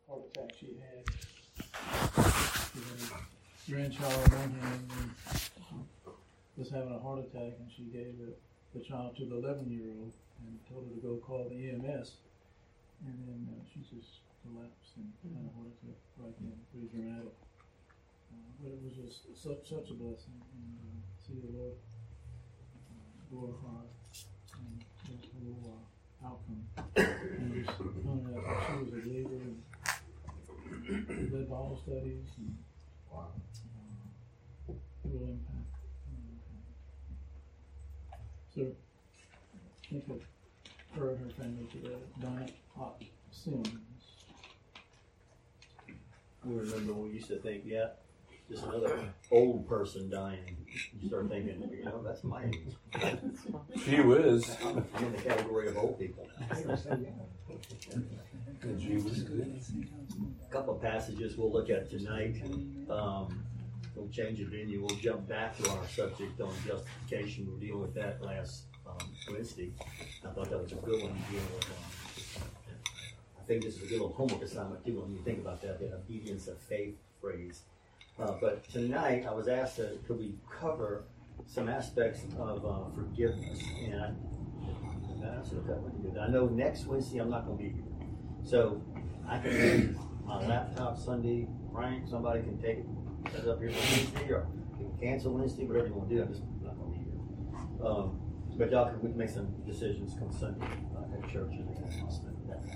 heart attack she had. She had a grandchild on one hand and was having a heart attack, and she gave the child to the 11-year-old and told her to go call the EMS. And then she just collapsed and had a heart attack right then. Pretty dramatic. But it was just such a blessing. And see the Lord glorified and get a little outcome. And just finding out that she was a believer and led Bible studies and real impact. So, think of her and her family today. Diane Sims. I remember when we used to think, just another old person dying. You start thinking, that's my age. She was. I'm in the category of old people. She was good. A couple of passages we'll look at tonight. We'll change the venue. We'll jump back to our subject on justification. We'll deal with that last Wednesday. I thought that was a good one to deal with. I think this is a good little homework assignment too when you think about that, the obedience of faith phrase. But tonight I was asked could we cover some aspects of forgiveness, and I know next Wednesday I'm not going to be here, so I can use my laptop Sunday. Frank, somebody can take it, set it up here for Wednesday, or you can cancel Wednesday, whatever you want to do. I'm just not going to be here. But y'all we can make some decisions come Sunday at church and announcement.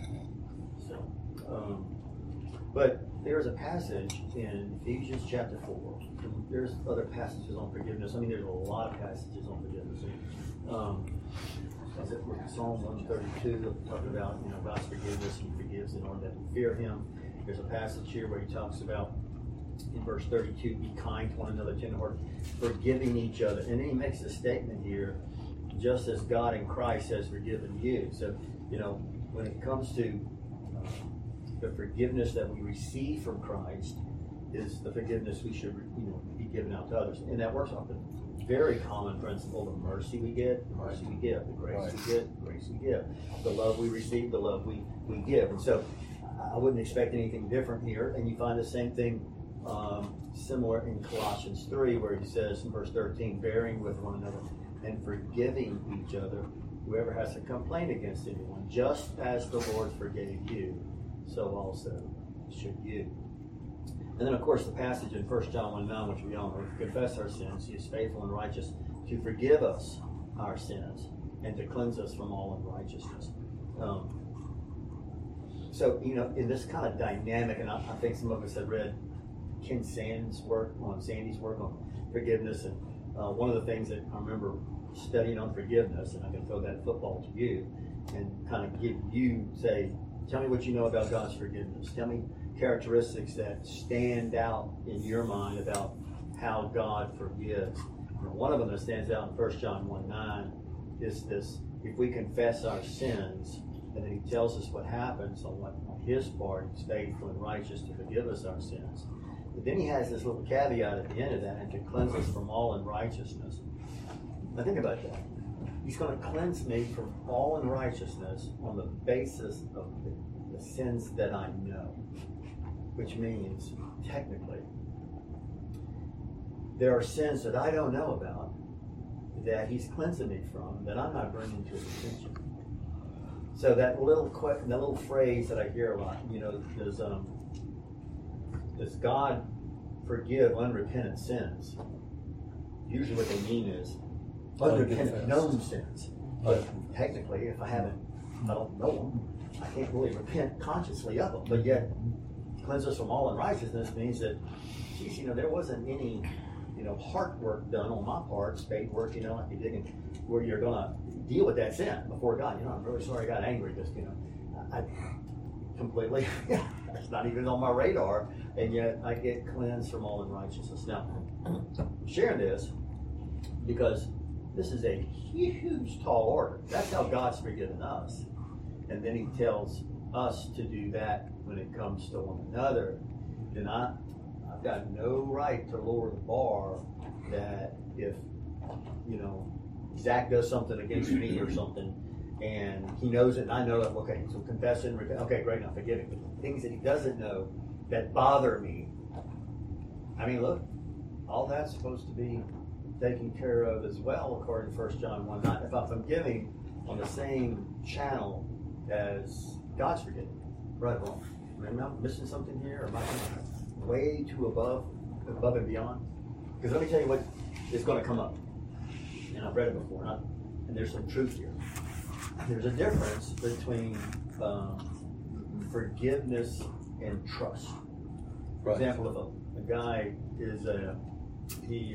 But there's a passage in Ephesians chapter 4. There's other passages on forgiveness. I mean, there's a lot of passages on forgiveness. As it were, Psalm 132 talking about God's forgiveness. He forgives in order that we fear Him. There's a passage here where He talks about in verse 32, be kind to one another, tenderhearted, forgiving each other. And then He makes a statement here, just as God in Christ has forgiven you. So when it comes to the forgiveness that we receive from Christ is the forgiveness we should be giving out to others. And that works off the very common principle: the mercy we get, the mercy we give; the grace we get, the grace we give; the love we receive, the love we give. And so I wouldn't expect anything different here. And you find the same thing similar in Colossians 3, where he says in verse 13, bearing with one another and forgiving each other, whoever has a complaint against anyone, just as the Lord forgave you, so also should you. And then, of course, the passage in 1 John 1:9, which we all know, if we confess our sins, He is faithful and righteous to forgive us our sins and to cleanse us from all unrighteousness. So, in this kind of dynamic, and I think some of us have read Ken Sandy's work on forgiveness, and one of the things that I remember studying on forgiveness, and I can throw that football to you and kind of give you, tell me what you know about God's forgiveness. Tell me characteristics that stand out in your mind about how God forgives. One of them that stands out in 1 John 1:9 is this: if we confess our sins, and then He tells us what happens on His part, He's faithful and righteous to forgive us our sins. But then He has this little caveat at the end of that, and to cleanse us from all unrighteousness. Now think about that. He's going to cleanse me from all unrighteousness on the basis of the sins that I know. Which means, technically, there are sins that I don't know about that He's cleansing me from that I'm not bringing to His attention. So that little phrase that I hear a lot, does God forgive unrepentant sins? Usually what they mean is unrepentant known sins. But technically, if I don't know them, I can't really repent consciously of them. But yet, cleanse us from all unrighteousness means that, there wasn't any, heart work done on my part, spade work, like you did, where you're going to deal with that sin before God. I'm really sorry I got angry, because, I completely, it's not even on my radar, and yet I get cleansed from all unrighteousness. Now, I'm sharing this because this is a huge, tall order. That's how God's forgiven us. And then He tells us to do that when it comes to one another. Then I've got no right to lower the bar that if, Zach does something against me or something, and he knows it, and I know it. Okay, so confess it and repent. Okay, great, now forgive him. But things that he doesn't know that bother me. I mean, look, all that's supposed to be taken care of as well, according to 1 John 1:9. If I'm forgiving on the same channel as God's forgiving, right or wrong? Am I missing something here, or am I way too above and beyond? Because let me tell you what is going to come up, and I've read it before, and there's some truth here. There's a difference between forgiveness and trust. For example, if a guy is he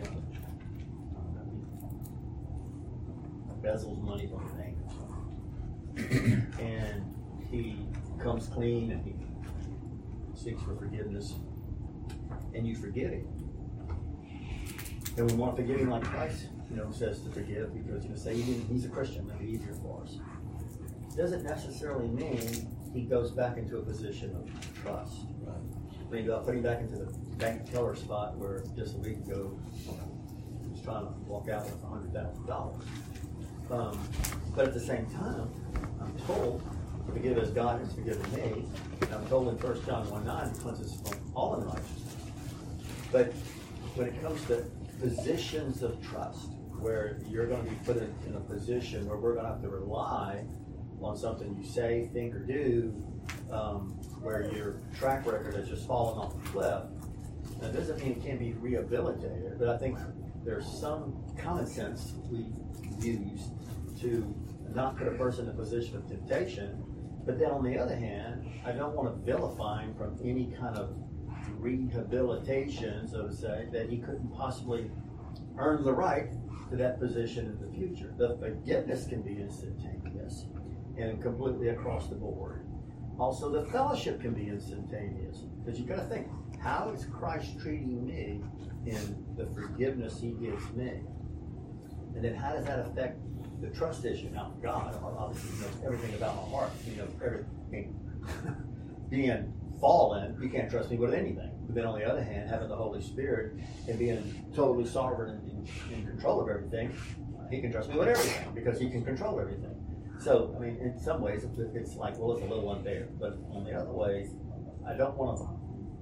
embezzles money from a bank or something, and he comes clean and he seeks for forgiveness, and you forgive him. And we want to forgive him like Christ, says to forgive, because say he's a Christian, make it easier for us. Doesn't necessarily mean he goes back into a position of trust. Right. I mean, putting back into the bank teller spot where just a week ago he was trying to walk out with $100,000. But at the same time, I'm told, forgive as God has forgiven me. And I'm told in 1 John 1:9, he cleanses us from all unrighteousness. But when it comes to positions of trust, where you're going to be put in a position where we're going to have to rely on something you say, think, or do, where your track record has just fallen off the cliff. That doesn't mean it can't be rehabilitated, but I think there's some common sense we use to not put a person in a position of temptation. But then on the other hand, I don't want to vilify him from any kind of rehabilitation, so to say, that he couldn't possibly earn the right to that position in the future. The forgiveness can be instantaneous and completely across the board. Also, the fellowship can be instantaneous, because you've got to think, how is Christ treating me in the forgiveness he gives me? And then how does that affect the trust issue? Now, God obviously knows everything about my heart. Being fallen, you can't trust me with anything. But then on the other hand, having the Holy Spirit and being totally sovereign and in control of everything, he can trust me with everything because he can control everything. So, I mean, in some ways, it's like, well, it's a little unfair. But on the other ways, I don't want to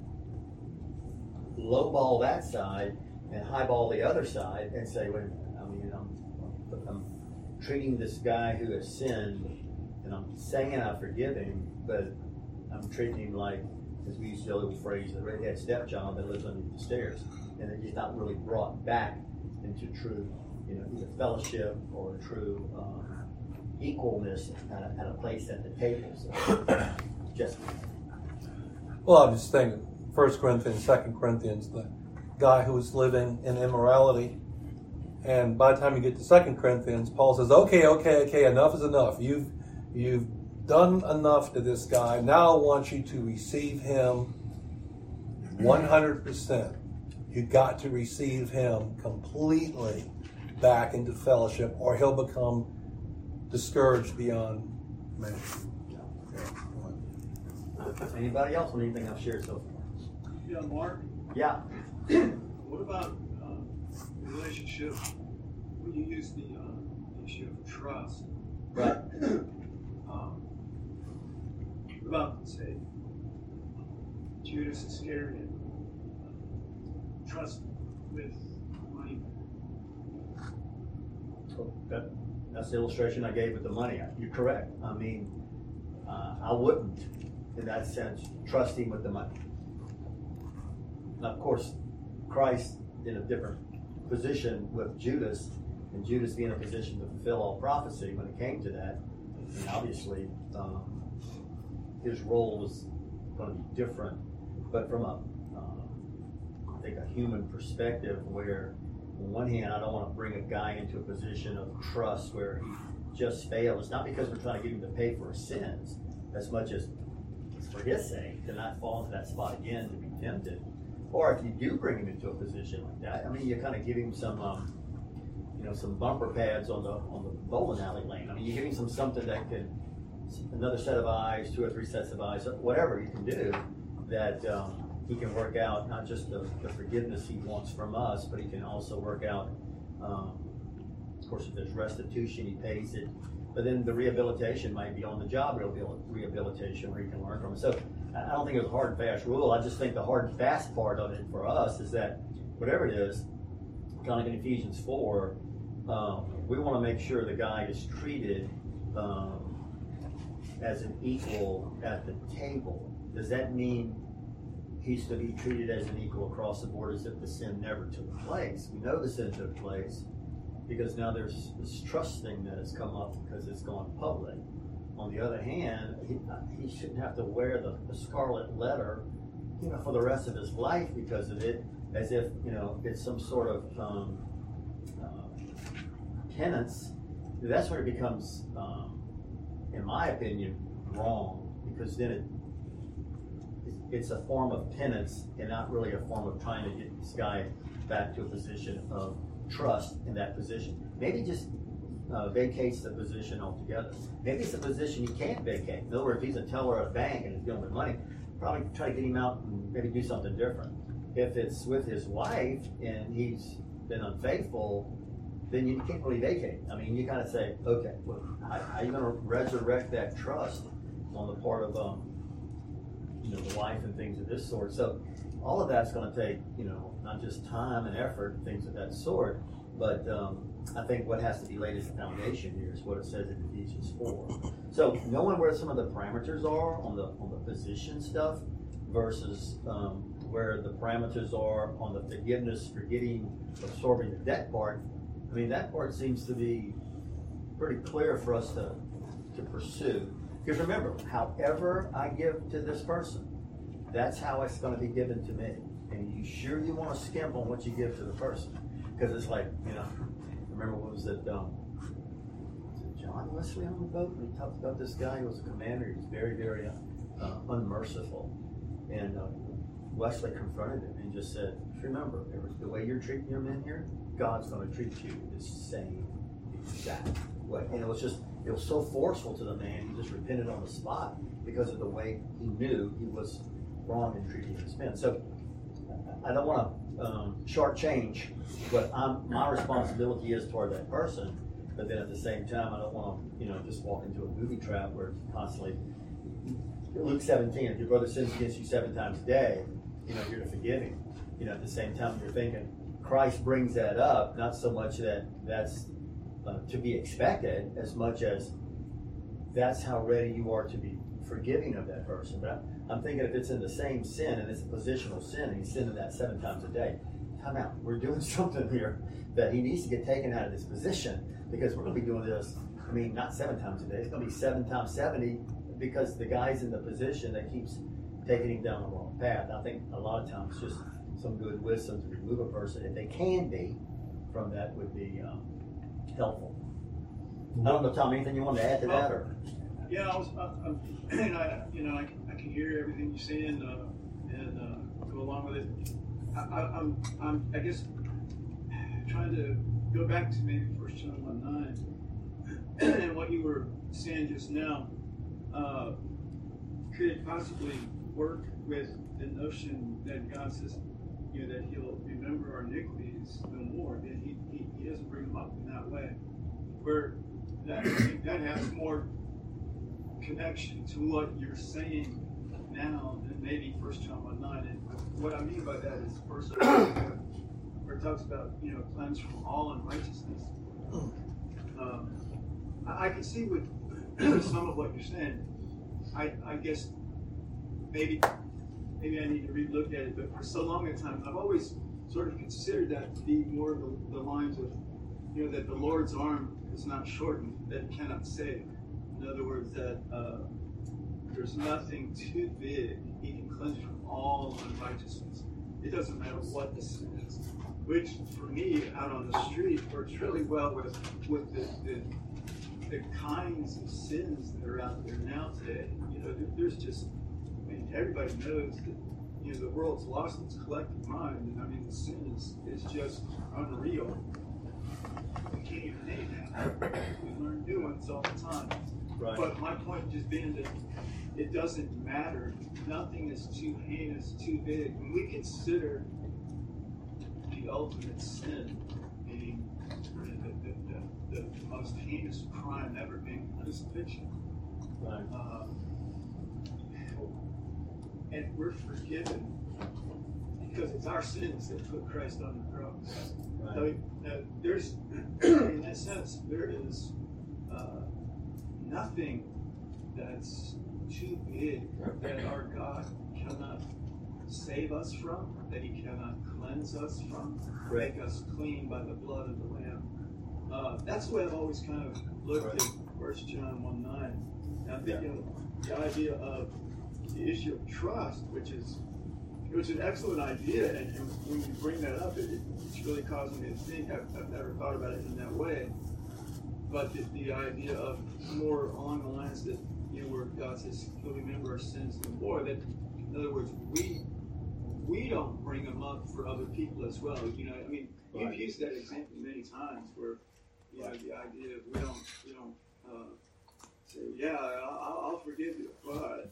lowball that side and highball the other side and say, wait a minute, I mean, I'm treating this guy who has sinned, and I'm saying I forgive him, but I'm treating him like, as we use the old phrase, the redhead stepchild that lives underneath the stairs, and that he's not really brought back into true, either fellowship or true equalness at a place at the table. So, just. Well, I'm just thinking, 1 Corinthians, 2 Corinthians, the guy who was living in immorality, and by the time you get to 2 Corinthians, Paul says, okay, enough is enough. You've done enough to this guy. Now I want you to receive him 100%. You got to receive him completely back into fellowship, or he'll become discouraged beyond measure. Anybody else want anything I've shared so far? Yeah, Mark. Yeah. What about relationship when you use the issue of trust? Right. What about, say, Judas Iscariot? Trust with money. That's the illustration I gave with the money. You're correct. I mean, I wouldn't, in that sense, trust him with the money. Now, of course, Christ in a different position with Judas, and Judas being in a position to fulfill all prophecy when it came to that. And obviously, his role was going to be different, but from I think a human perspective, where on one hand, I don't want to bring a guy into a position of trust where he just failed. It's not because we're trying to get him to pay for his sins, as much as for his sake, to not fall into that spot again, to be tempted. Or if you do bring him into a position like that, I mean, you kind of give him some, some bumper pads on the bowling alley lane. I mean, you give him something that can, another set of eyes, 2 or 3 sets of eyes, whatever you can do, that he can work out not just the forgiveness he wants from us, but he can also work out, of course, if there's restitution, he pays it. but then the rehabilitation might be on the job rehabilitation where you can learn from it. So I don't think it's a hard and fast rule. I just think the hard and fast part of it for us is that whatever it is, kind of like in Ephesians 4, we want to make sure the guy is treated as an equal at the table. Does that mean he's to be treated as an equal across the board as if the sin never took place? We know the sin took place because now there's this trust thing that has come up because it's gone public. On the other hand, he shouldn't have to wear the scarlet letter, for the rest of his life because of it, as if, it's some sort of penance. That's where it becomes, in my opinion, wrong, because then it's a form of penance and not really a form of trying to get this guy back to a position of trust in that position. Maybe just vacates the position altogether. Maybe it's a position he can't vacate. In other words, if he's a teller at a bank and he's dealing with money, probably try to get him out and maybe do something different. If it's with his wife and he's been unfaithful, then you can't really vacate. I mean, you kind of say, okay, well, how are you going to resurrect that trust on the part of the wife and things of this sort? So all of that's going to take, not just time and effort and things of that sort, but I think what has to be laid as the foundation here is what it says in Ephesians 4. So knowing where some of the parameters are on the position stuff versus where the parameters are on the forgiveness, forgetting, absorbing the debt part, I mean, that part seems to be pretty clear for us to pursue. Because remember, however I give to this person, that's how it's going to be given to me. And you sure you want to skimp on what you give to the person? Because it's like, remember what was it, was it John Wesley on the boat? And he talked about this guy who was a commander. He was very, very unmerciful. And Wesley confronted him and just said, remember, the way you're treating your men here, God's going to treat you the same exact way. And it was so forceful to the man, he just repented on the spot because of the way he knew he was wrong in treating his men. So I don't want to shortchange what my responsibility is toward that person, but then at the same time, I don't want to, just walk into a movie trap where it's constantly, Luke 17, if your brother sins against you 7 times a day, you're to forgive him. At the same time, you're thinking, Christ brings that up, not so much that that's to be expected, as much as that's how ready you are to be forgiving of that person. But I'm thinking if it's in the same sin, and it's a positional sin, and he's sinning that 7 times a day, time out. We're doing something here that he needs to get taken out of this position, because we're going to be doing this, not 7 times a day. It's going to be 7 times 70, because the guy's in the position that keeps taking him down the wrong path. I think a lot of times just some good wisdom to remove a person, if they can be, from that would be helpful. I don't know, Tom, anything you want to add to that? Or? Yeah, I can hear everything you're saying and go along with it. I guess trying to go back to maybe 1 John 1:9 and what you were saying just now. Could it possibly work with the notion that God says, that He'll remember our iniquities no more, that He doesn't bring them up in that way, where I think that has more connection to what you're saying now than maybe 1 John 1:9. And what I mean by that is, first of all, where it talks about cleanse from all unrighteousness. I can see with some of what you're saying. I guess maybe I need to relook at it, but for so long a time, I've always sort of considered that to be more of the lines of, that the Lord's arm is not shortened, that He cannot save. In other words, that there's nothing too big. He can cleanse from all unrighteousness. It doesn't matter what the sin is, which for me, out on the street, works really well with the kinds of sins that are out there now today. There's just, everybody knows that, the world's lost its collective mind, and the sin is just unreal. We can't even name that. We learn new ones all the time. Right. But my point just being that it doesn't matter. Nothing is too heinous, too big. When we consider the ultimate sin, meaning the most heinous crime ever being crucifixion. Right. And we're forgiven because it's our sins that put Christ on the cross. Right. So, there's, in that sense, there is nothing that's too big that our God cannot save us from, that He cannot cleanse us from, make us clean by the blood of the Lamb. That's the way I've always kind of looked at 1 John 1:9. And I'm thinking the idea of the issue of trust, which is an excellent idea, and when you bring that up, it's really causing me to think. I've never thought about it in that way. But the idea of more along the lines that, where God says He'll remember our sins no more. That, in other words, we don't bring them up for other people as well. You've used that example many times, where the idea of we don't say, yeah, I'll forgive you, but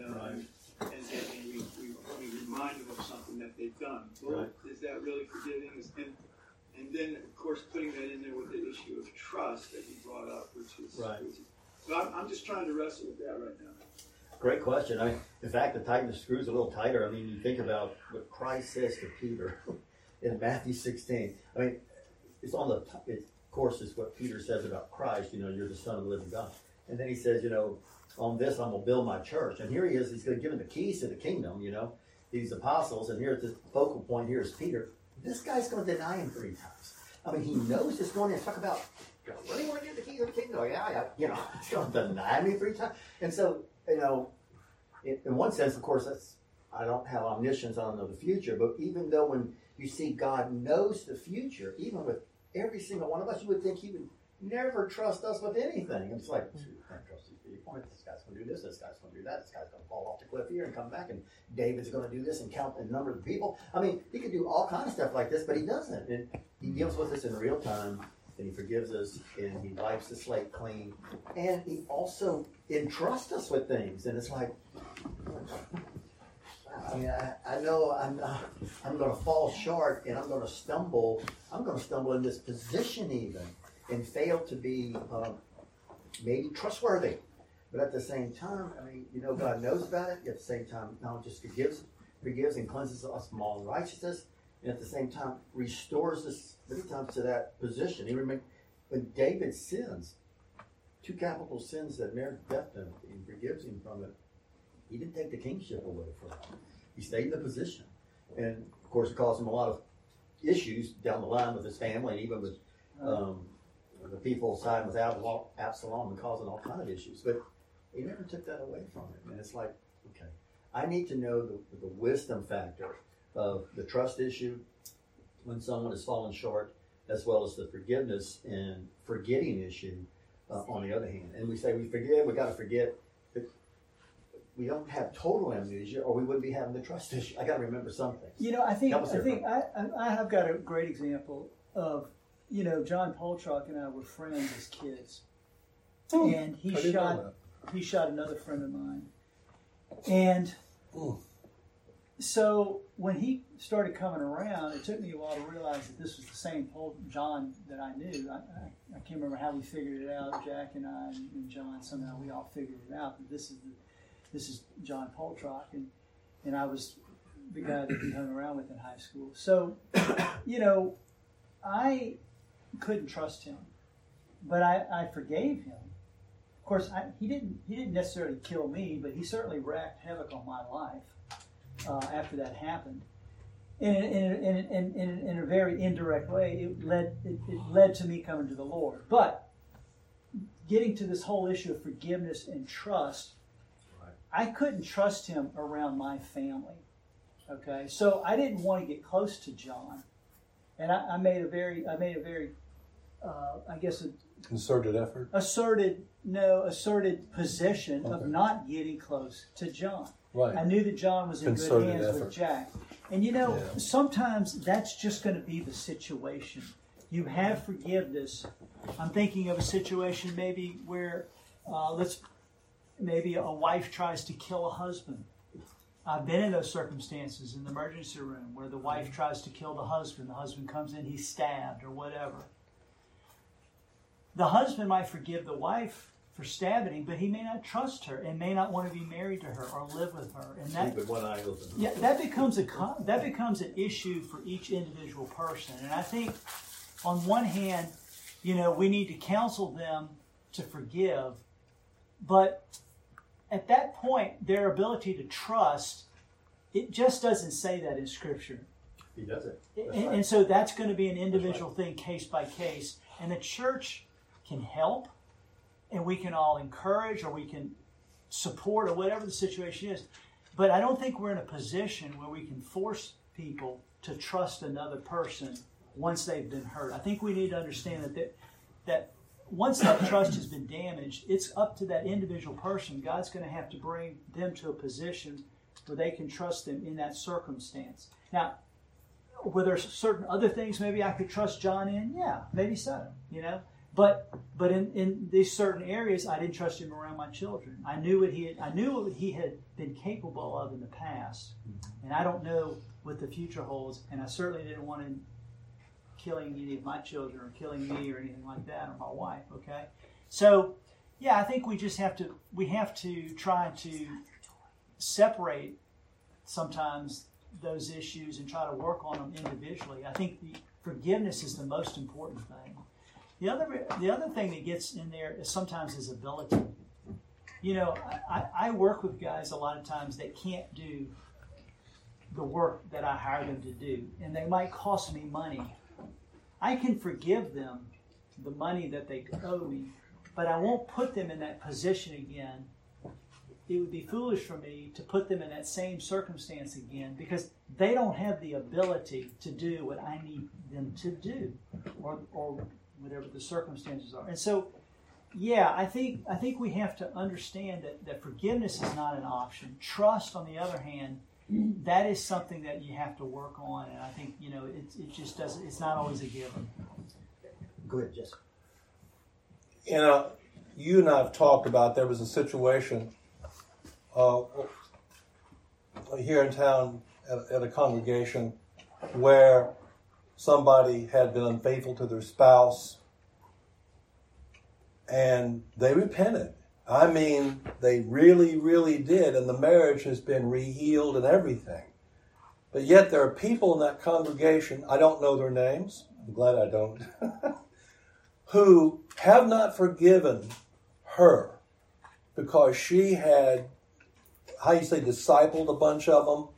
and we remind them of something that they've done. Well, is that really forgiving? And then, of course, putting that in there with the issue of trust that you brought up, which is so I'm just trying to wrestle with that right now. Great question. In fact, to tighten the screws a little tighter, you think about what Christ says to Peter in Matthew 16. It's on the, of course, it's what Peter says about Christ. You're the Son of the living God. And then he says, on this I'm going to build my church. And here he is. He's going to give him the keys to the kingdom, these apostles. And here at the focal point, here is Peter. This guy's going to deny him 3 times. He knows it's going to talk about, you really want to get the keys of the kingdom? He's going to deny me 3 times. And so, in one sense, of course, I don't have omniscience, I don't know the future, but even though when you see God knows the future, even with every single one of us, you would think He would never trust us with anything. It's like, I can't trust these people. This guy's going to do this guy's going to do that, this guy's going to fall off the cliff here and come back, and David's going to do this and count the number of the people. He could do all kinds of stuff like this, but He doesn't. And He deals with us in real time, and He forgives us, and He wipes the slate clean, and He also entrusts us with things. And it's like, I know I'm going to fall short, and I'm going to stumble. I'm going to stumble in this position even, and fail to be maybe trustworthy. But at the same time, God knows about it. At the same time, not just forgives and cleanses us from all unrighteousness, and at the same time restores us many times to that position. You remember when David sins, 2 capital sins that merit death penalty, He forgives him from it. He didn't take the kingship away from him. He stayed in the position. And, of course, it caused him a lot of issues down the line with his family, and even with the people siding with Absalom and causing all kinds of issues. But He never took that away from him. And it's like, okay, I need to know the wisdom factor of the trust issue when someone has fallen short, as well as the forgiveness and forgetting issue on the other hand. And we say we forgive, we got to forget. We don't have total amnesia, or we wouldn't be having the trust issue. I got to remember something. I have got a great example of, John Poltrock and I were friends as kids, and he shot another friend of mine, and so when he started coming around, it took me a while to realize that this was the same John that I knew. I can't remember how we figured it out. Jack and I and John, somehow we all figured it out that this is John Poltrock, and I was the guy that he hung around with in high school. So, I couldn't trust him, but I forgave him. Of course, he didn't necessarily kill me, but he certainly wreaked havoc on my life after that happened. In a very indirect way, it led to me coming to the Lord. But getting to this whole issue of forgiveness and trust, I couldn't trust him around my family. Okay, so I didn't want to get close to John, and I made a very concerted effort, asserted position of not getting close to John. Right. I knew that John was in good hands with Jack, and sometimes that's just going to be the situation. You have forgiveness. I'm thinking of a situation maybe where maybe a wife tries to kill a husband. I've been in those circumstances in the emergency room where the wife tries to kill the husband. The husband comes in, he's stabbed or whatever. the husband might forgive the wife for stabbing him, but he may not trust her and may not want to be married to her or live with her. And that, Keep it one eye open. yeah, that becomes an issue for each individual person. And I think, on one hand, we need to counsel them to forgive, but at that point, their ability to trust, it just doesn't say that in Scripture. He does it. And so that's going to be an individual thing, case by case. And the church can help, and we can all encourage, or we can support, or whatever the situation is. But I don't think we're in a position where we can force people to trust another person once they've been hurt. I think we need to understand that once that trust has been damaged, it's up to that individual person. God's going to have to bring them to a position where they can trust them in that circumstance. Now, were there certain other things maybe I could trust John in? Yeah, maybe so, But in these certain areas, I didn't trust him around my children. I knew what he had been capable of in the past, and I don't know what the future holds. And I certainly didn't want him killing any of my children or killing me or anything like that, or my wife. Okay, so yeah, I think we have to try to separate sometimes those issues and try to work on them individually. I think the forgiveness is the most important thing. The other thing that gets in there is sometimes ability. I work with guys a lot of times that can't do the work that I hire them to do, and they might cost me money. I can forgive them the money that they owe me, but I won't put them in that position again. It would be foolish for me to put them in that same circumstance again, because they don't have the ability to do what I need them to do, or whatever the circumstances are. And so, yeah, I think we have to understand that forgiveness is not an option. Trust, on the other hand, that is something that you have to work on. And I think it just doesn't. It's not always a given. Go ahead, Jesse. You and I have talked about, there was a situation here in town at a congregation where somebody had been unfaithful to their spouse, and they repented. I mean, they really, really did, and the marriage has been re-healed and everything. But yet there are people in that congregation, I don't know their names, I'm glad I don't, who have not forgiven her because she had, discipled a bunch of them.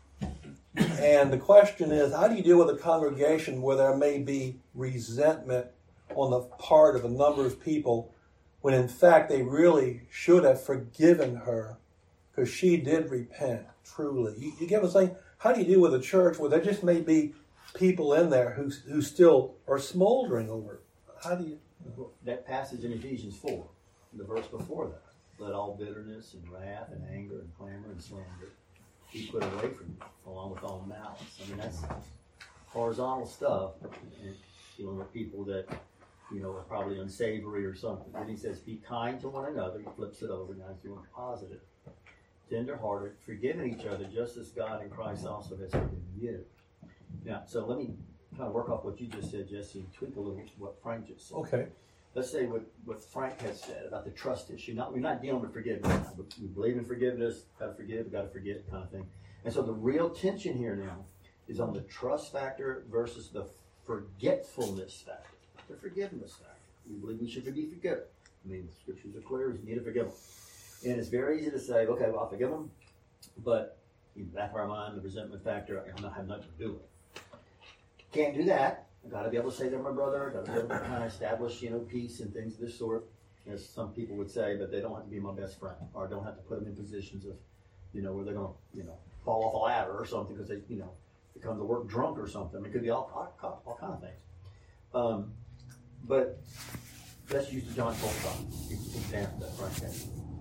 And the question is, how do you deal with a congregation where there may be resentment on the part of a number of people when in fact they really should have forgiven her because she did repent, truly? You get what I'm saying? How do you deal with a church where there just may be people in there who still are smoldering over it? How do you... That passage in Ephesians 4, the verse before that, let all bitterness and wrath and anger and clamor and slander be put away from you, along with all malice. I mean, that's horizontal stuff, and dealing with people that, are probably unsavory or something. Then he says, be kind to one another. He flips it over, now he's doing positive. Tender-hearted, forgiving each other, just as God in Christ also has forgiven you. Now, so let me kind of work off what you just said, Jesse, and tweak a little what Frank just said. Okay. Let's say what Frank has said about the trust issue. We're not dealing with forgiveness now, but we believe in forgiveness, got to forgive, got to forget kind of thing. And so the real tension here now is on the trust factor versus the forgetfulness factor, the forgiveness factor. We believe we should be forgiven. I mean, the scriptures are clear, we need to forgive them. And it's very easy to say, okay, well, I'll forgive them, but in the back of our mind, the resentment factor, I don't have nothing to do with it. Can't do that. I've got to be able to say they're my brother. I've got to be able to kind of establish, peace and things of this sort, as some people would say, but they don't have to be my best friend, or I don't have to put them in positions of, where they're going to, fall off a ladder or something because they, they come to work drunk or something. I mean, it could be all kind of things. But let's use the John 12 example that Frank had.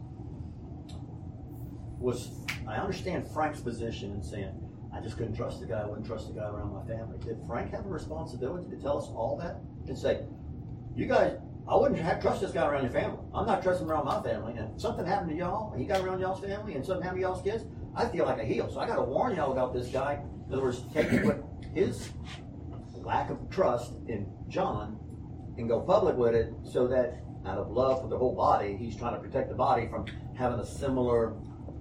I understand Frank's position in saying, I just couldn't trust the guy. I wouldn't trust the guy around my family. Did Frank have a responsibility to tell us all that and say, you guys, I wouldn't trust this guy around your family. I'm not trusting him around my family. And something happened to y'all, and he got around y'all's family, and something happened to y'all's kids, I feel like a heel. So I got to warn y'all about this guy. In other words, taking what his lack of trust in John and go public with it, so that out of love for the whole body, he's trying to protect the body from having a similar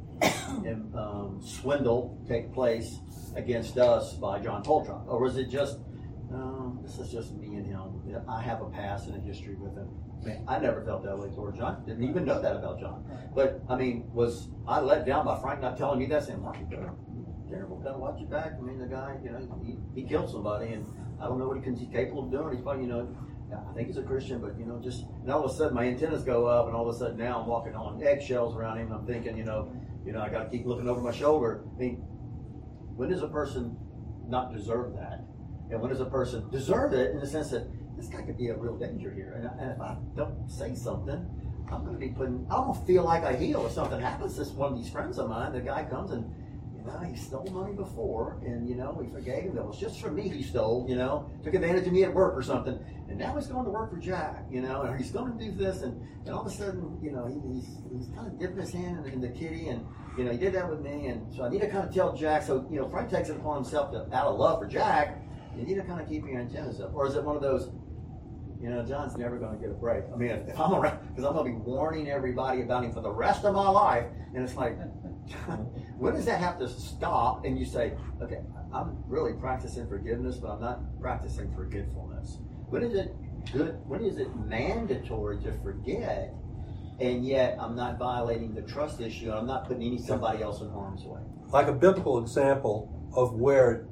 swindle take place against us by John Poltrock? Or was it just, this is just me and him? I have a past and a history with him. Man, I never felt that way toward John. Didn't even know that about John. But I mean, was I let down by Frank not telling me that? Saying, "Mark, you better careful, gotta watch your back." I mean, the guy, he killed somebody, and I don't know what he's capable of doing. He's probably, I think he's a Christian, but and all of a sudden my antennas go up, and all of a sudden now I'm walking on eggshells around him. And I'm thinking, I got to keep looking over my shoulder. I mean, when does a person not deserve that? And when does a person deserve it in the sense that this guy could be a real danger here? And if I don't say something, I'm going to be I don't feel like I heal if something happens to one of these friends of mine. The guy comes and, he stole money before, and, we forgave him. It was just from me he stole, took advantage of me at work or something. And now he's going to work for Jack, or he's going to do this. And all of a sudden, he's kind of dipping his hand in the kitty, and, he did that with me. And so I need to kind of tell Jack. So, Frank takes it upon himself to, out of love for Jack, you need to kind of keep your antennas up. Or is it one of those, John's never going to get a break. I mean, if I'm around, because I'm going to be warning everybody about him for the rest of my life. And it's like, when does that have to stop? And you say, okay, I'm really practicing forgiveness, but I'm not practicing forgetfulness. When is it good? When is it mandatory to forget, and yet I'm not violating the trust issue, and I'm not putting somebody else in harm's way? Like a biblical example of where,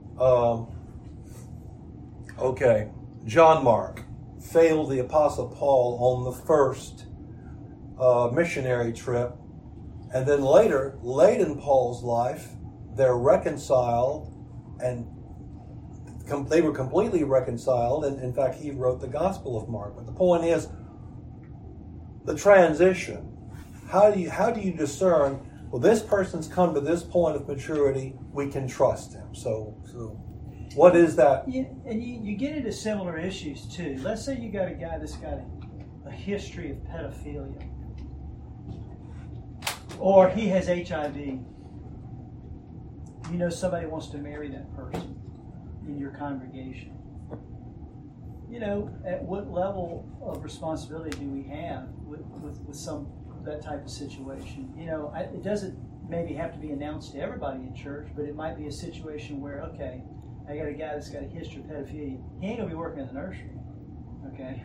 John Mark failed the Apostle Paul on the first missionary trip, and then later, late in Paul's life, they're reconciled, and they were completely reconciled, and in fact he wrote the Gospel of Mark. But the point is the transition. How do you discern, well, this person's come to this point of maturity, we can trust him. So what is that? You get into similar issues too. Let's say you got a guy that's got a history of pedophilia, or he has HIV. Somebody wants to marry that person in your congregation. At what level of responsibility do we have with that type of situation? It doesn't maybe have to be announced to everybody in church, but it might be a situation where, okay, I got a guy that's got a history of pedophilia. He ain't gonna be working in the nursery, okay?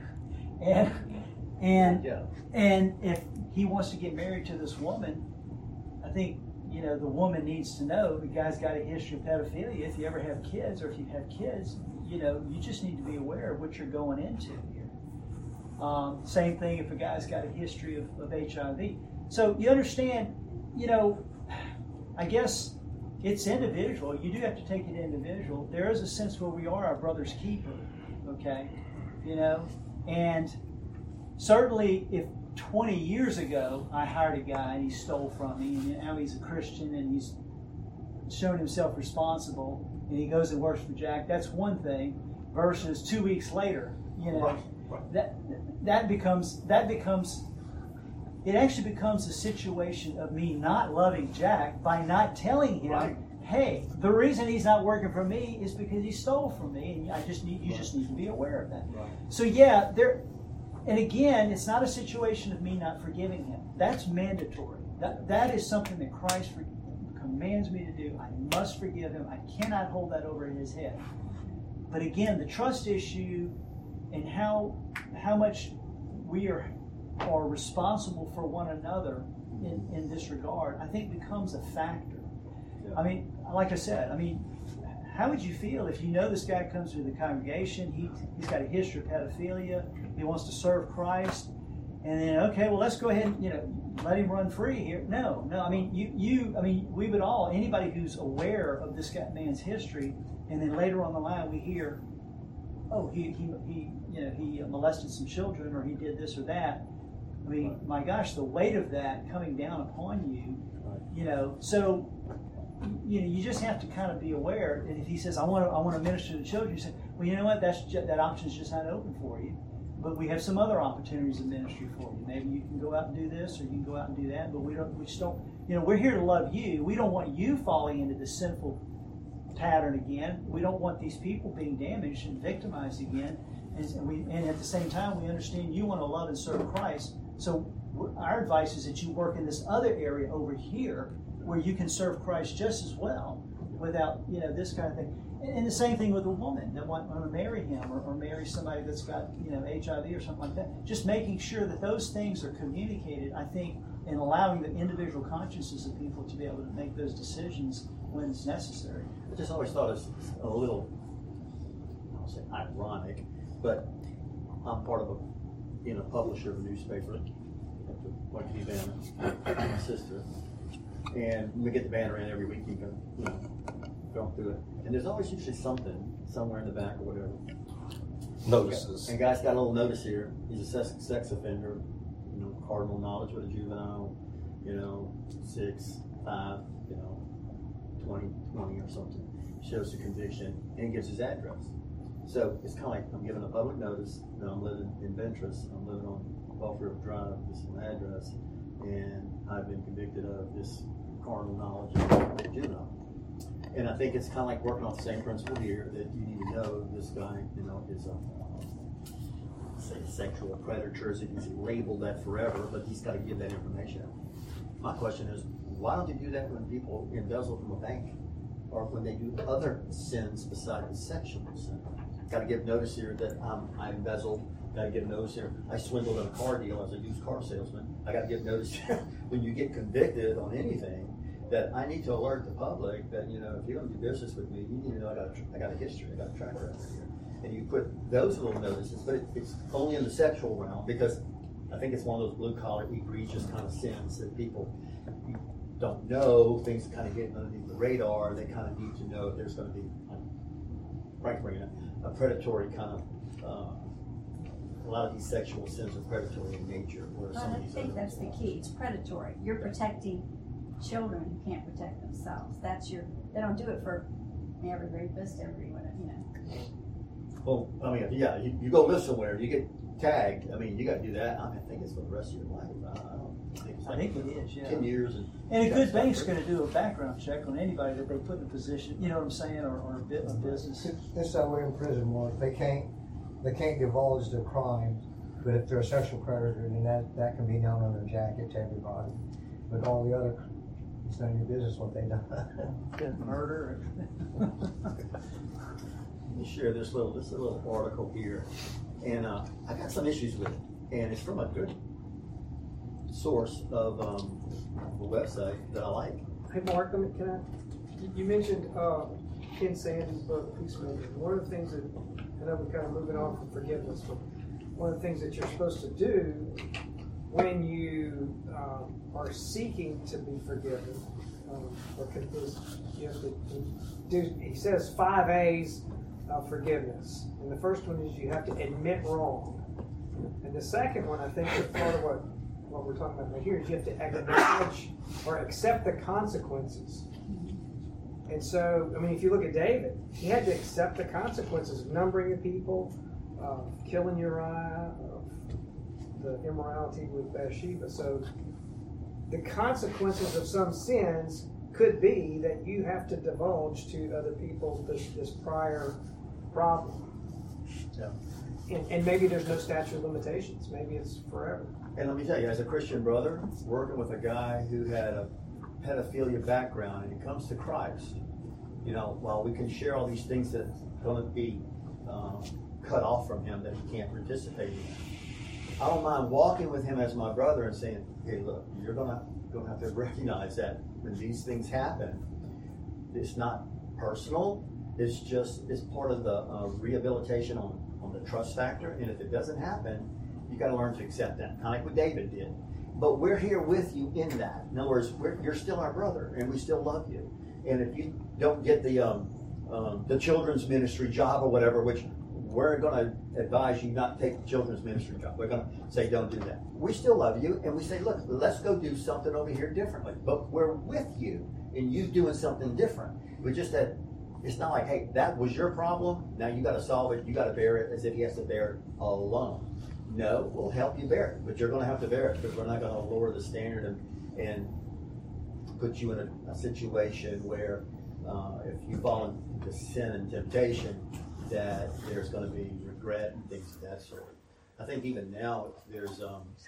And if he wants to get married to this woman, I think the woman needs to know the guy's got a history of pedophilia. If you ever have kids, or if you have kids, you just need to be aware of what you're going into here. Same thing if a guy's got a history of HIV. So you understand, I guess it's individual. You do have to take it individual. There is a sense where we are our brother's keeper, okay? And certainly if 20 years ago I hired a guy and he stole from me, and now he's a Christian and he's shown himself responsible and he goes and works for Jack, that's one thing, versus 2 weeks later, Right. that becomes it actually becomes a situation of me not loving Jack by not telling him, Right. hey, the reason he's not working for me is because he stole from me, and you just need to be aware of that. Right. So yeah, and again, it's not a situation of me not forgiving him. That's mandatory. That is something that Christ commands me to do. I must forgive him. I cannot hold that over his head. But again, the trust issue and how much we are responsible for one another in this regard, I think becomes a factor. Yeah. I mean, like I said, how would you feel if this guy comes to the congregation, he's got a history of pedophilia, he wants to serve Christ, and then, okay, well, let's go ahead and, let him run free here. No, we would all, anybody who's aware of this man's history, and then later on the line we hear, oh, he molested some children, or he did this or that. I mean, my gosh, the weight of that coming down upon you, so you just have to kind of be aware. And if he says, I want to minister to children, you say, well, you know what, that option's just not open for you. But we have some other opportunities of ministry for you. Maybe you can go out and do this, or you can go out and do that. But we just don't. We're here to love you. We don't want you falling into the sinful pattern again. We don't want these people being damaged and victimized again. and at the same time, we understand you want to love and serve Christ. So our advice is that you work in this other area over here where you can serve Christ just as well without, this kind of thing. And the same thing with a woman that want to marry him or marry somebody that's got, HIV or something like that. Just making sure that those things are communicated, I think, and allowing the individual consciences of people to be able to make those decisions when it's necessary. I just always thought it's a little, I'll say ironic, but I'm part of being a publisher of a newspaper, Waikiki Banner, my sister, and we get the banner in every week. You can, go through it, and there's always usually something somewhere in the back or whatever. Notices. And guy's got a little notice here. He's a sex offender. Cardinal knowledge with a juvenile. 6, 5, 20 or something. Shows the conviction and gives his address. So it's kind of like I'm giving a public notice that I'm living in Ventress. I'm living on Gulffield Drive. This is my address, and I've been convicted of this carnal knowledge of a juvenile. And I think it's kind of like working off the same principle here, that you need to know this guy, is a sexual predator. He's labeled that forever, but he's got to give that information out. My question is, why don't you do that when people embezzle from a bank, or when they do other sins besides the sexual sin? Got to give notice here that I embezzled. Got to give notice here I swindled in a car deal as a used car salesman. I got to give notice here when you get convicted on anything, that I need to alert the public that, if you're going to do business with me, you need to know I got a history, I got a track record here. And you put those little notices, but it's only in the sexual realm, because I think it's one of those blue-collar, egregious kind of sins that people don't know, things kind of get underneath the radar. They kind of need to know if there's going to be, frankly, a predatory kind of, a lot of these sexual sins are predatory in nature. I think that's the key. It's predatory. You're protecting children who can't protect themselves. They don't do it for every rapist, everyone. Well, I mean, yeah, you go live somewhere, you get tagged. I mean, you got to do that. I think it's for the rest of your life. I think it is, yeah. 10 years. And a good bank's going to do a background check on anybody that they put in a position, you know what I'm saying, or a bit of business. It's that way in prison, Mark. They can't divulge their crimes, but if they're a sexual predator, then that can be known on their jacket to everybody. But all the other, it's none of your business what they done. Murder. Let me share this little article here, and I got some issues with it, and it's from a good source of a website that I like. Hey Mark, you mentioned Ken Sande's book, Peacemaker. One of the things that, I know we're kind of moving on from forgiveness, but one of the things that you're supposed to do when you are seeking to be forgiven, you have to do, he says 5 A's of forgiveness. And the first one is you have to admit wrong. And the second one, I think, is part of what we're talking about right here, is you have to acknowledge or accept the consequences. And so, I mean, if you look at David, he had to accept the consequences of numbering the people, of killing Uriah, of the immorality with Bathsheba. So the consequences of some sins could be that you have to divulge to other people this prior problem. Yeah. And maybe there's no statute of limitations. Maybe it's forever. And let me tell you, as a Christian brother, working with a guy who had a pedophilia background, and he comes to Christ, while we can share all these things that are going to be cut off from him that he can't participate in, I don't mind walking with him as my brother and saying, hey, look, you're going to have to recognize that when these things happen, it's not personal. It's part of the rehabilitation on the trust factor. And if it doesn't happen, you got to learn to accept that, kind of like what David did. But we're here with you in that. In other words, you're still our brother, and we still love you. And if you don't get the children's ministry job or whatever, which we're going to advise you not to take the children's ministry job. We're going to say don't do that. We still love you, and we say, look, let's go do something over here differently. But we're with you, and you doing something different. We just that it's not like, hey, that was your problem. Now you got to solve it. You got to bear it as if he has to bear it alone. No, we'll help you bear it, but you're going to have to bear it because we're not going to lower the standard and put you in a situation where if you fall into sin and temptation, that there's going to be regret regret and things of that sort. I think even now there's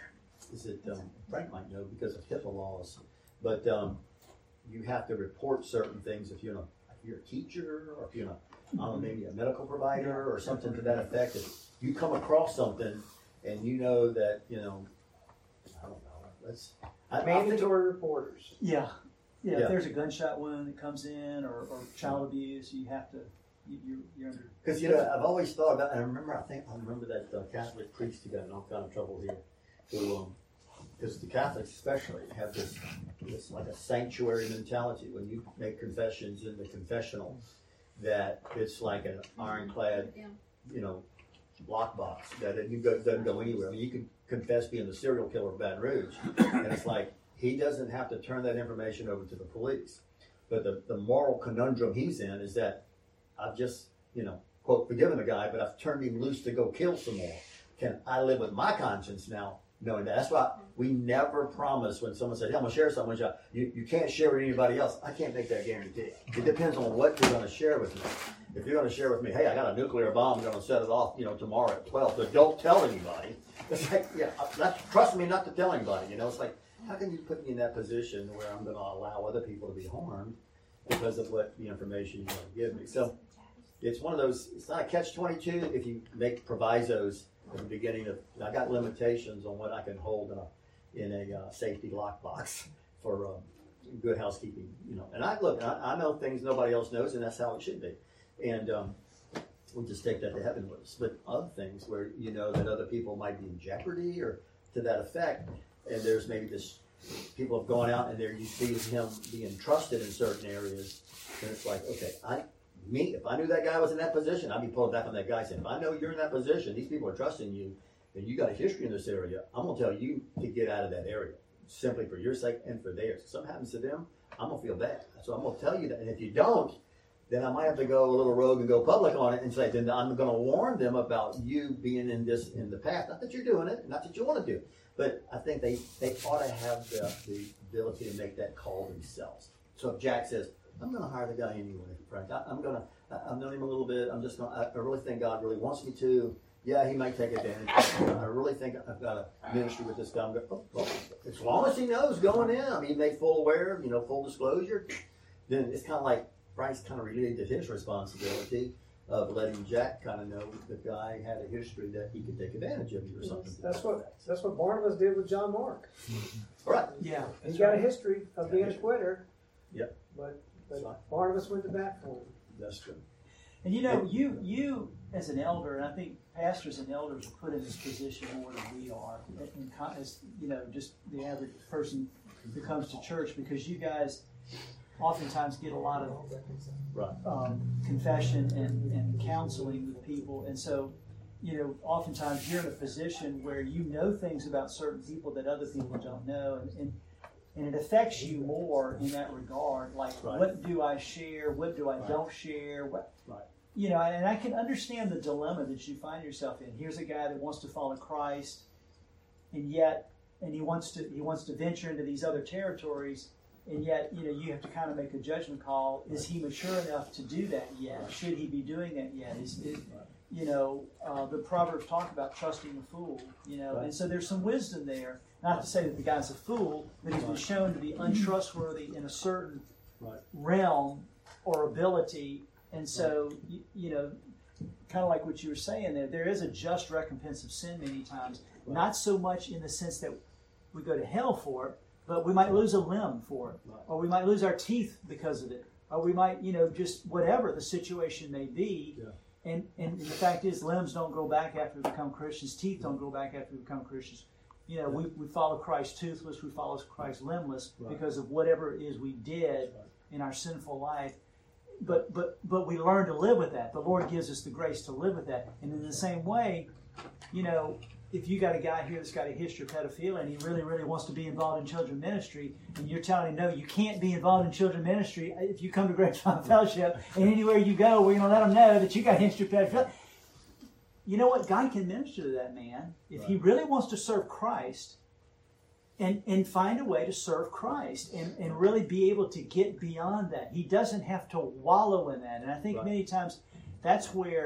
Frank might know because of HIPAA laws, but you have to report certain things if you're a teacher or if you're maybe a medical provider or something to that effect. If you come across something and you know that I don't know. Mandatory reporters. Yeah. If there's a gunshot wound that comes in or child abuse, you have to. You're under. Because I've always thought about, and I remember that Catholic priest who got in all kind of trouble here, who because the Catholics especially have this like a sanctuary mentality when you make confessions in the confessional, that it's like an ironclad, lockbox that doesn't go anywhere. I mean, you can confess being the serial killer of Baton Rouge, and it's like he doesn't have to turn that information over to the police. But the moral conundrum he's in is that I've just, quote, forgiven the guy, but I've turned him loose to go kill some more. Can I live with my conscience now knowing that? That's why we never promise when someone says, hey, I'm going to share something with you. You can't share with anybody else. I can't make that guarantee. It depends on what you're going to share with me. If you're going to share with me, hey, I got a nuclear bomb, I'm going to set it off, tomorrow at 12, but don't tell anybody. It's like, trust me not to tell anybody. It's like, how can you put me in that position where I'm going to allow other people to be harmed because of what the information you want to give me? So it's one of those, it's not a catch-22 if you make provisos at the beginning of, I got limitations on what I can hold in a safety lockbox for good housekeeping, And I know things nobody else knows, and that's how it should be. And we'll just take that to heaven with us. But other things where you know that other people might be in jeopardy or to that effect, and there's maybe this, people have gone out and you see him being trusted in certain areas, and it's like, okay, if I knew that guy was in that position, I'd be pulling back on that guy saying, if I know you're in that position, these people are trusting you, and you got a history in this area, I'm going to tell you to get out of that area, simply for your sake and for theirs. If something happens to them, I'm going to feel bad. So I'm going to tell you that. And if you don't, then I might have to go a little rogue and go public on it and say, then I'm going to warn them about you being in the path. Not that you're doing it, not that you want to do, but I think they ought to have the ability to make that call themselves. So if Jack says, I'm going to hire the guy anyway, Frank. I've known him a little bit. I really think God really wants me to. Yeah, he might take advantage. I really think I've got a ministry with this guy. As long as he knows going in, I mean, made full aware, full disclosure, then it's kind of like Frank's kind of relieved of his responsibility of letting Jack kind of know the guy had a history that he could take advantage of you or something. That's what Barnabas did with John Mark. Right. Yeah. He's got a history of being a quitter. Yep. But Barnabas went to bat for him. That's true. And you as an elder, and I think pastors and elders are put in this position more than we are, as just the average person who comes to church, because you guys oftentimes get a lot of confession and counseling with people, and so oftentimes you're in a position where you know things about certain people that other people don't know, and it affects you more in that regard. Like, what do I share? What do I don't share? And I can understand the dilemma that you find yourself in. Here's a guy that wants to follow Christ, and he wants to venture into these other territories, and yet you have to kind of make a judgment call. Is he mature enough to do that yet? Should he be doing that yet? The Proverbs talk about trusting a fool. And so there's some wisdom there. Not to say that the guy's a fool, but he's been shown to be untrustworthy in a certain realm or ability. And so, kind of like what you were saying there is a just recompense of sin many times. Not so much in the sense that we go to hell for it, but we might lose a limb for it. Or we might lose our teeth because of it. Or we might, just whatever the situation may be. Yeah. And the fact is, limbs don't go back after we become Christians. Teeth don't go back after we become Christians. We follow Christ toothless, we follow Christ limbless because of whatever it is we did in our sinful life. But we learn to live with that. The Lord gives us the grace to live with that. And in the same way, if you got a guy here that's got a history of pedophilia and he really, really wants to be involved in children's ministry, and you're telling him, no, you can't be involved in children's ministry if you come to Grapevine Fellowship, and anywhere you go, we're going to let them know that you got a history of pedophilia. You know what? God can minister to that man if he really wants to serve Christ and find a way to serve Christ and really be able to get beyond that. He doesn't have to wallow in that. And I think many times that's where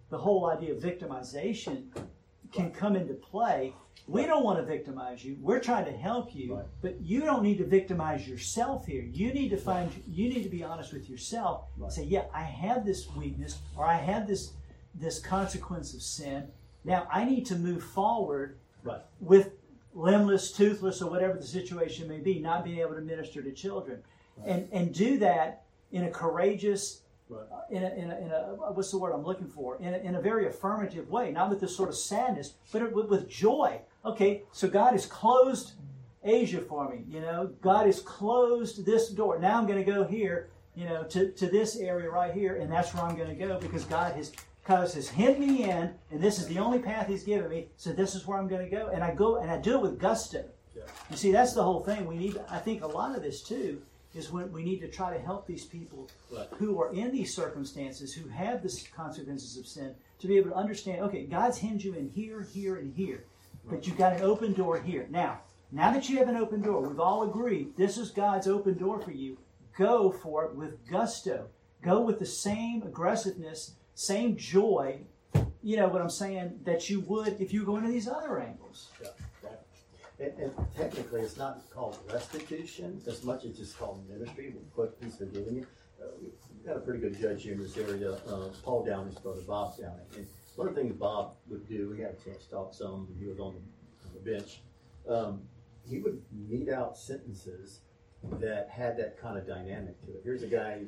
the whole idea of victimization can come into play. We don't want to victimize you. We're trying to help you, Right. but you don't need to victimize yourself here. You need to you need to be honest with yourself. Right. Say, yeah, I have this weakness, or I have this consequence of sin. Now I need to move forward Right. with limbless, toothless, or whatever the situation may be, not being able to minister to children, and do that in a courageous, Right. in a what's the word I'm looking for? In a very affirmative way, not with this sort of sadness, but with joy. Okay, so God has closed Asia for me. God has closed this door. Now I'm going to go here, to this area right here, and that's where I'm going to go because God has hemmed me in, and this is the only path He's given me. So this is where I'm going to go, and I go and I do it with gusto. Yeah. You see, that's the whole thing. I think a lot of this too is when we need to try to help these people Right. who are in these circumstances, who have the consequences of sin, to be able to understand, okay, God's hemmed you in here, here, and here. But you've got an open door here. Now that you have an open door, we've all agreed this is God's open door for you. Go for it with gusto. Go with the same aggressiveness, same joy, you know what I'm saying, that you would if you go into these other angles. Yeah, right. And technically, it's not called restitution as much as it's called ministry. He's forgiving you. We've got a pretty good judge here in this area, Paul Downey's brother, Bob Downey. And one of the things Bob would do, we had a chance to talk some when he was on the bench, he would mete out sentences that had that kind of dynamic to it. Here's a guy,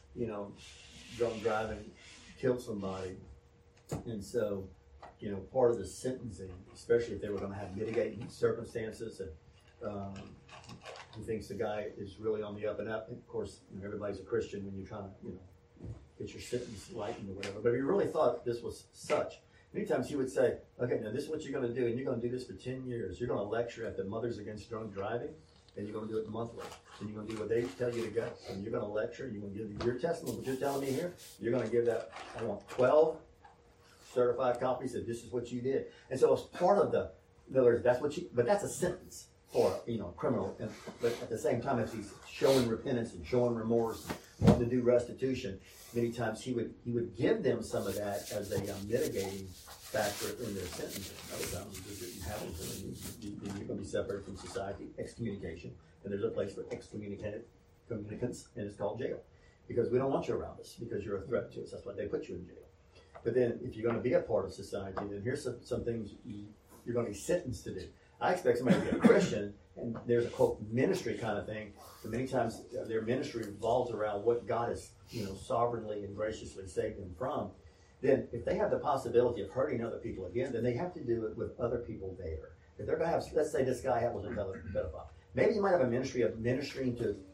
drunk driving, killed somebody, and so, part of the sentencing, especially if they were going to have mitigating circumstances, and he thinks the guy is really on the up and up. And of course, everybody's a Christian when you're trying to, get your sentence lightened or whatever. But if you really thought this was such, many times he would say, okay, now this is what you're going to do, and you're going to do this for 10 years. You're going to lecture at the Mothers Against Drunk Driving, and you're going to do it monthly. And you're going to do what they tell you to go. And you're going to lecture, you're going to give your testimony, what you're telling me here. You're going to give that, I want 12 certified copies that this is what you did. And so it's part of the, in other words, that's what but that's a sentence for, criminal. But at the same time, if he's showing repentance and showing remorse, wanting to do restitution, many times he would give them some of that as a mitigating factor in their sentencing. Other times it didn't happen to them. You're going to be separated from society, excommunication, and there's a place for communicants, and it's called jail. Because we don't want you around us, because you're a threat to us. That's why they put you in jail. But then if you're going to be a part of society, then here's some things you're going to be sentenced to do. I expect somebody to be a Christian, and there's a, quote, ministry kind of thing. But many times their ministry revolves around what God has, sovereignly and graciously saved them from. Then if they have the possibility of hurting other people again, then they have to do it with other people there. If they're going to have, let's say this guy was another pedophile. Maybe you might have a ministry of ministering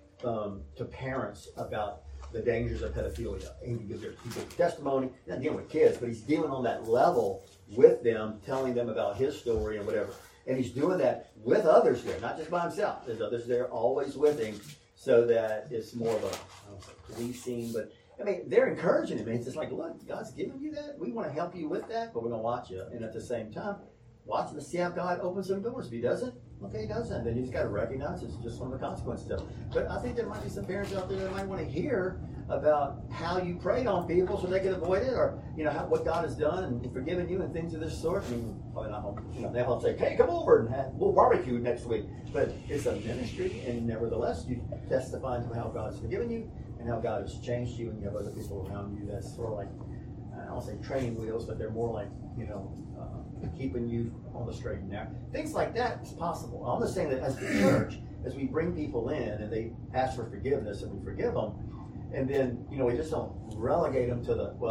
to parents about the dangers of pedophilia. And he gives their testimony, not dealing with kids, but he's dealing on that level with them, telling them about his story and whatever. And he's doing that with others there, not just by himself. There's others there always with him, so that it's more of a, I don't know, policing, but they're encouraging him. It's just like, look, God's giving you that. We want to help you with that, but we're going to watch you. And at the same time, watch him to see how God opens some doors. If he doesn't, okay, he doesn't. Then you just got to recognize it's just one of the consequences of it. But I think there might be some parents out there that might want to hear about how you prayed on people so they can avoid it, or what God has done and forgiven you and things of this sort. Probably not home. They won't say, "Hey, come over and we'll barbecue next week." But it's a ministry, and nevertheless, you testify to how God has forgiven you and how God has changed you, and you have other people around you that's sort of like, I don't say training wheels, but they're more like keeping you on the straight and narrow. Things like that is possible. I'm just saying that as the church, as we bring people in and they ask for forgiveness and we forgive them. And then, we just don't relegate them to the,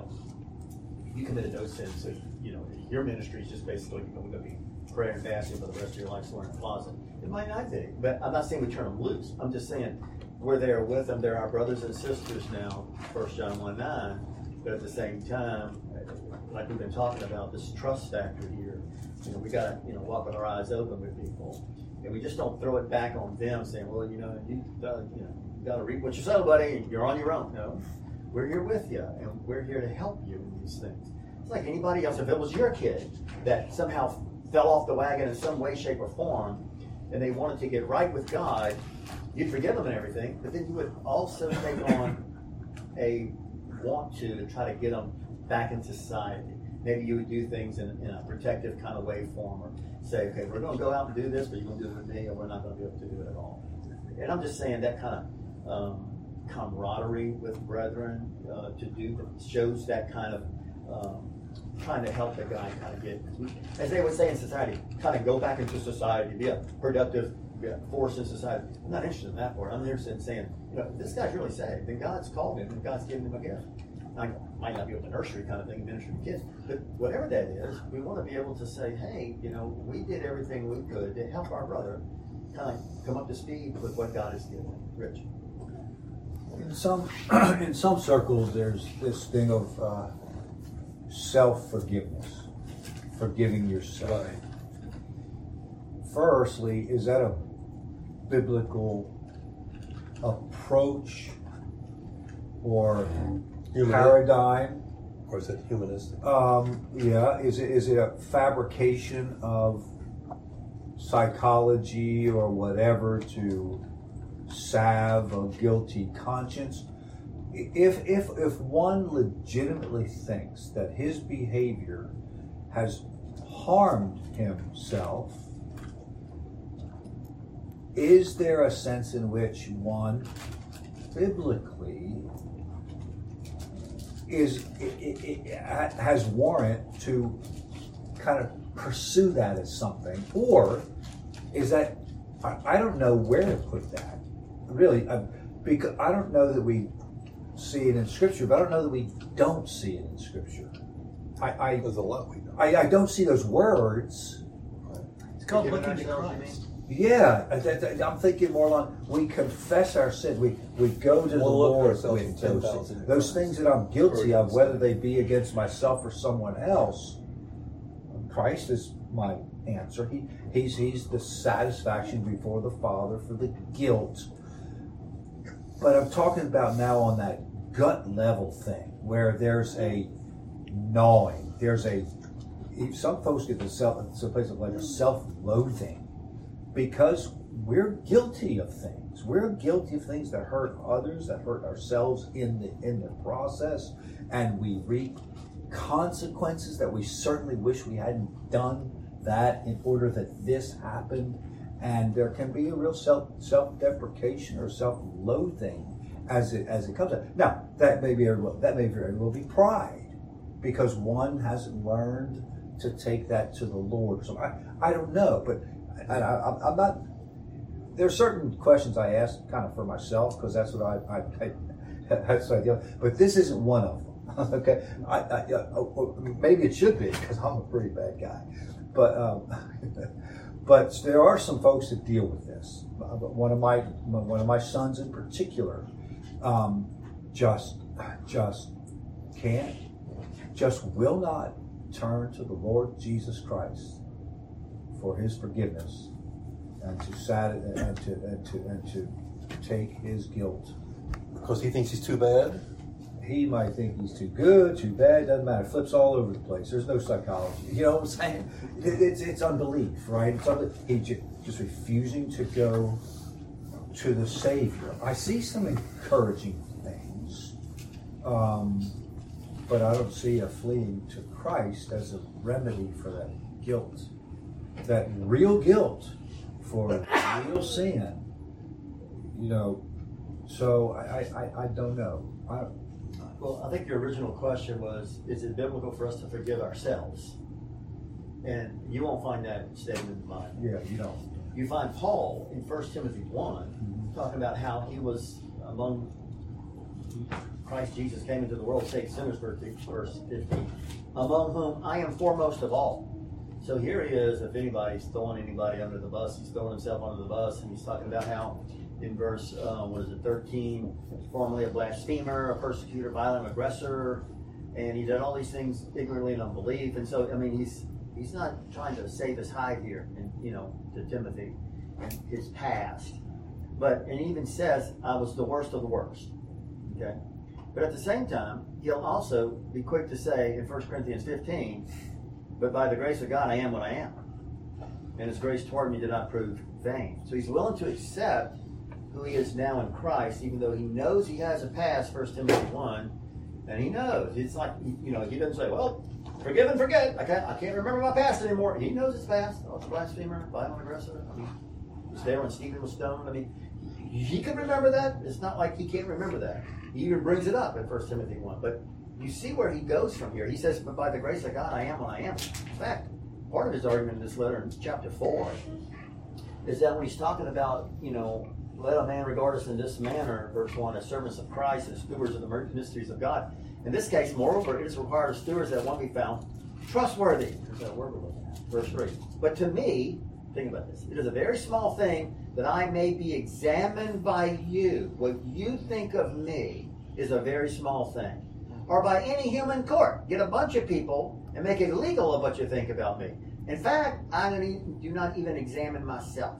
you committed those sins. So, your ministry is just basically going to be prayer and fasting for the rest of your life somewhere in a closet. It might not be. But I'm not saying we turn them loose. I'm just saying we're there with them. They're our brothers and sisters now, 1 John 1:9. But at the same time, like we've been talking about, this trust factor here, we got to, walk with our eyes open with people. And we just don't throw it back on them saying, well, you got to reap what you sow, buddy. You're on your own. No, we're here with you, and we're here to help you in these things. It's like anybody else. If it was your kid that somehow fell off the wagon in some way, shape, or form, and they wanted to get right with God, you'd forgive them and everything, but then you would also take on a want to try to get them back into society. Maybe you would do things in a protective kind of way for them, or say, okay, we're going to go out and do this, but you're going to do it with me, or we're not going to be able to do it at all. And I'm just saying that kind of camaraderie with brethren to do that shows that kind of trying to help the guy kind of get, as they would say in society, kind of go back into society, be a productive force in society. I'm not interested in that part. I'm interested in saying, this guy's really saved, and God's called him, and God's given him a gift. I might not be with the nursery kind of thing, ministry to kids, but whatever that is, we want to be able to say, hey, we did everything we could to help our brother kind of come up to speed with what God has given him. Rich. In some circles, there's this thing of self-forgiveness, forgiving yourself. Right. Firstly, is that a biblical approach or paradigm? Or is it humanistic? Yeah. Is it a fabrication of psychology or whatever to salve a guilty conscience? If one legitimately thinks that his behavior has harmed himself, is there a sense in which one biblically has warrant to kind of pursue that as something, or is that, I don't know where to put that really, because I don't know that we see it in Scripture, but I don't know that we don't see it in Scripture. There's a lot we don't. I don't see those words. It's called looking to Christ. Yeah, I'm thinking more along, we confess our sins. We go to the Lord with those things that I'm guilty of, whether they be against myself or someone else. Christ is my answer. He's the satisfaction before the Father for the guilt. But I'm talking about now on that gut level thing, where there's a gnawing. Some folks get to a place of like a self-loathing, because we're guilty of things. We're guilty of things that hurt others, that hurt ourselves in the process, and we reap consequences that we certainly wish we hadn't done that in order that this happened. And there can be a real self-deprecation or self-loathing as it comes out. Now that may very well be pride, because one hasn't learned to take that to the Lord. So I don't know, but I'm not. There are certain questions I ask kind of for myself, because that's what that's the idea. But this isn't one of them. Okay, maybe it should be, because I'm a pretty bad guy. But there are some folks that deal with this. One of my sons in particular, just will not turn to the Lord Jesus Christ for His forgiveness and to take his guilt. Because he thinks he's too bad? He might think he's too good, too bad, doesn't matter. Flips all over the place. There's no psychology. You know what I'm saying? It's unbelief, right? He's just refusing to go to the Savior. I see some encouraging things, but I don't see a fleeing to Christ as a remedy for that guilt. That real guilt for real sin. You know, so I don't know. Well, I think your original question was, is it biblical for us to forgive ourselves? And you won't find that statement in the Bible. Yeah, you don't. You find Paul in 1 Timothy 1 talking about how he was among Christ Jesus came into the world, saved sinners, verse 15, among whom I am foremost of all. So here he is, if anybody's throwing anybody under the bus, he's throwing himself under the bus, and he's talking about how in verse 13, formerly a blasphemer, a persecutor, violent aggressor, and he did all these things ignorantly in unbelief. And so, I mean, he's not trying to save his hide here, and to Timothy and his past. And he even says, I was the worst of the worst. Okay? But at the same time, he'll also be quick to say in 1 Corinthians 15, but by the grace of God, I am what I am. And his grace toward me did not prove vain. So he's willing to accept who he is now in Christ, even though he knows he has a past, 1 Timothy 1, And he knows. It's like, he doesn't say, well, forgive and forget. I can't remember my past anymore. He knows his past. Oh, it's a blasphemer, violent aggressor. He was there when Stephen was stoned. He can remember that. It's not like he can't remember that. He even brings it up in 1 Timothy 1. But you see where he goes from here. He says, but by the grace of God, I am what I am. In fact, part of his argument in this letter in chapter 4 is that when he's talking about, let a man regard us in this manner, verse 1, as servants of Christ and stewards of the mysteries of God. In this case, moreover, it is required of stewards that one be found trustworthy. There's that word we're looking at. Verse 3. But to me, think about this, it is a very small thing that I may be examined by you. What you think of me is a very small thing. Or by any human court. Get a bunch of people and make it illegal of what you think about me. In fact, I do not even examine myself.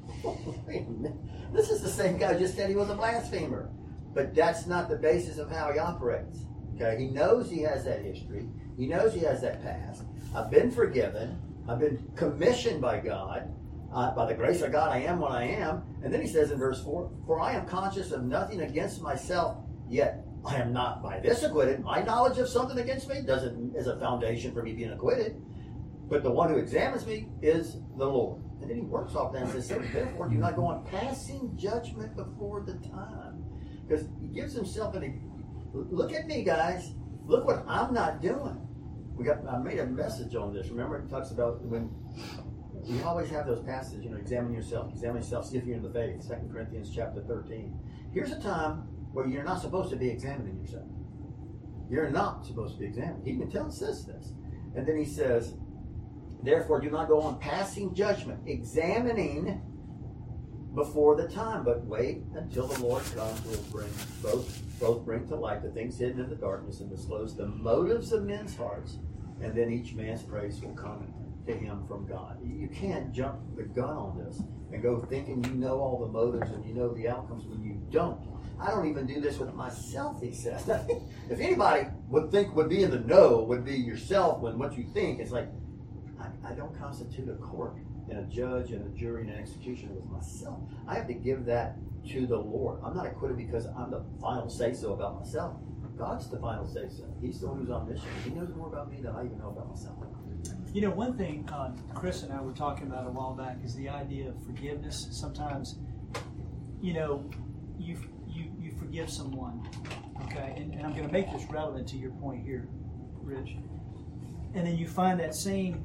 This is the same guy who just said he was a blasphemer. But that's not the basis of how he operates. Okay? He knows he has that history. He knows he has that past. I've been forgiven. I've been commissioned by God. By the grace of God, I am what I am. And then he says in verse 4, for I am conscious of nothing against myself, yet I am not by this acquitted. My knowledge of something against me is a foundation for me being acquitted. But the one who examines me is the Lord. And then he works off that and says, therefore do not go on passing judgment before the time. Because he gives himself look at me, guys. Look what I'm not doing. I made a message on this. Remember, it talks about when we always have those passages, examine yourself, see if you're in the faith. 2 Corinthians chapter 13. Here's a time where you're not supposed to be examining yourself. You're not supposed to be examining. He even tells us this. And then he says, therefore do not go on passing judgment, examining before the time, but wait until the Lord comes, will bring both bring to light the things hidden in the darkness and disclose the motives of men's hearts, and then each man's praise will come to him from God. You can't jump the gun on this and go thinking you know all the motives and you know the outcomes when you don't. I don't even do this with myself, he says. If anybody would be in the know, would be yourself when what you think is like, I don't constitute a court and a judge and a jury and an executioner with myself. I have to give that to the Lord. I'm not acquitted because I'm the final say-so about myself. God's the final say-so. He's the one who's omniscient. He knows more about me than I even know about myself. One thing Chris and I were talking about a while back is the idea of forgiveness. Sometimes, you forgive someone, okay? And I'm going to make this relevant to your point here, Rich. And then you find that same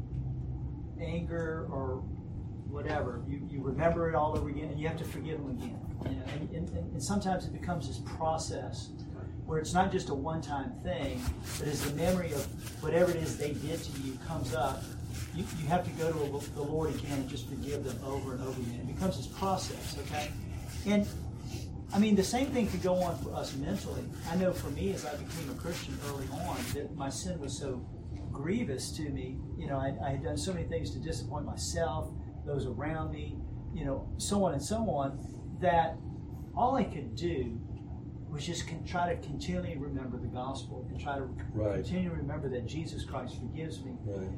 anger or whatever, you remember it all over again, and you have to forgive them again. And sometimes it becomes this process where it's not just a one-time thing, but as the memory of whatever it is they did to you comes up, you have to go to the Lord again and just forgive them over and over again. It becomes this process, okay? And the same thing could go on for us mentally. I know for me, as I became a Christian early on, that my sin was so grievous to me. I had done so many things to disappoint myself, those around me, so on, that all I could do was just try to continually remember the gospel and try to continually remember that Jesus Christ forgives me. Right.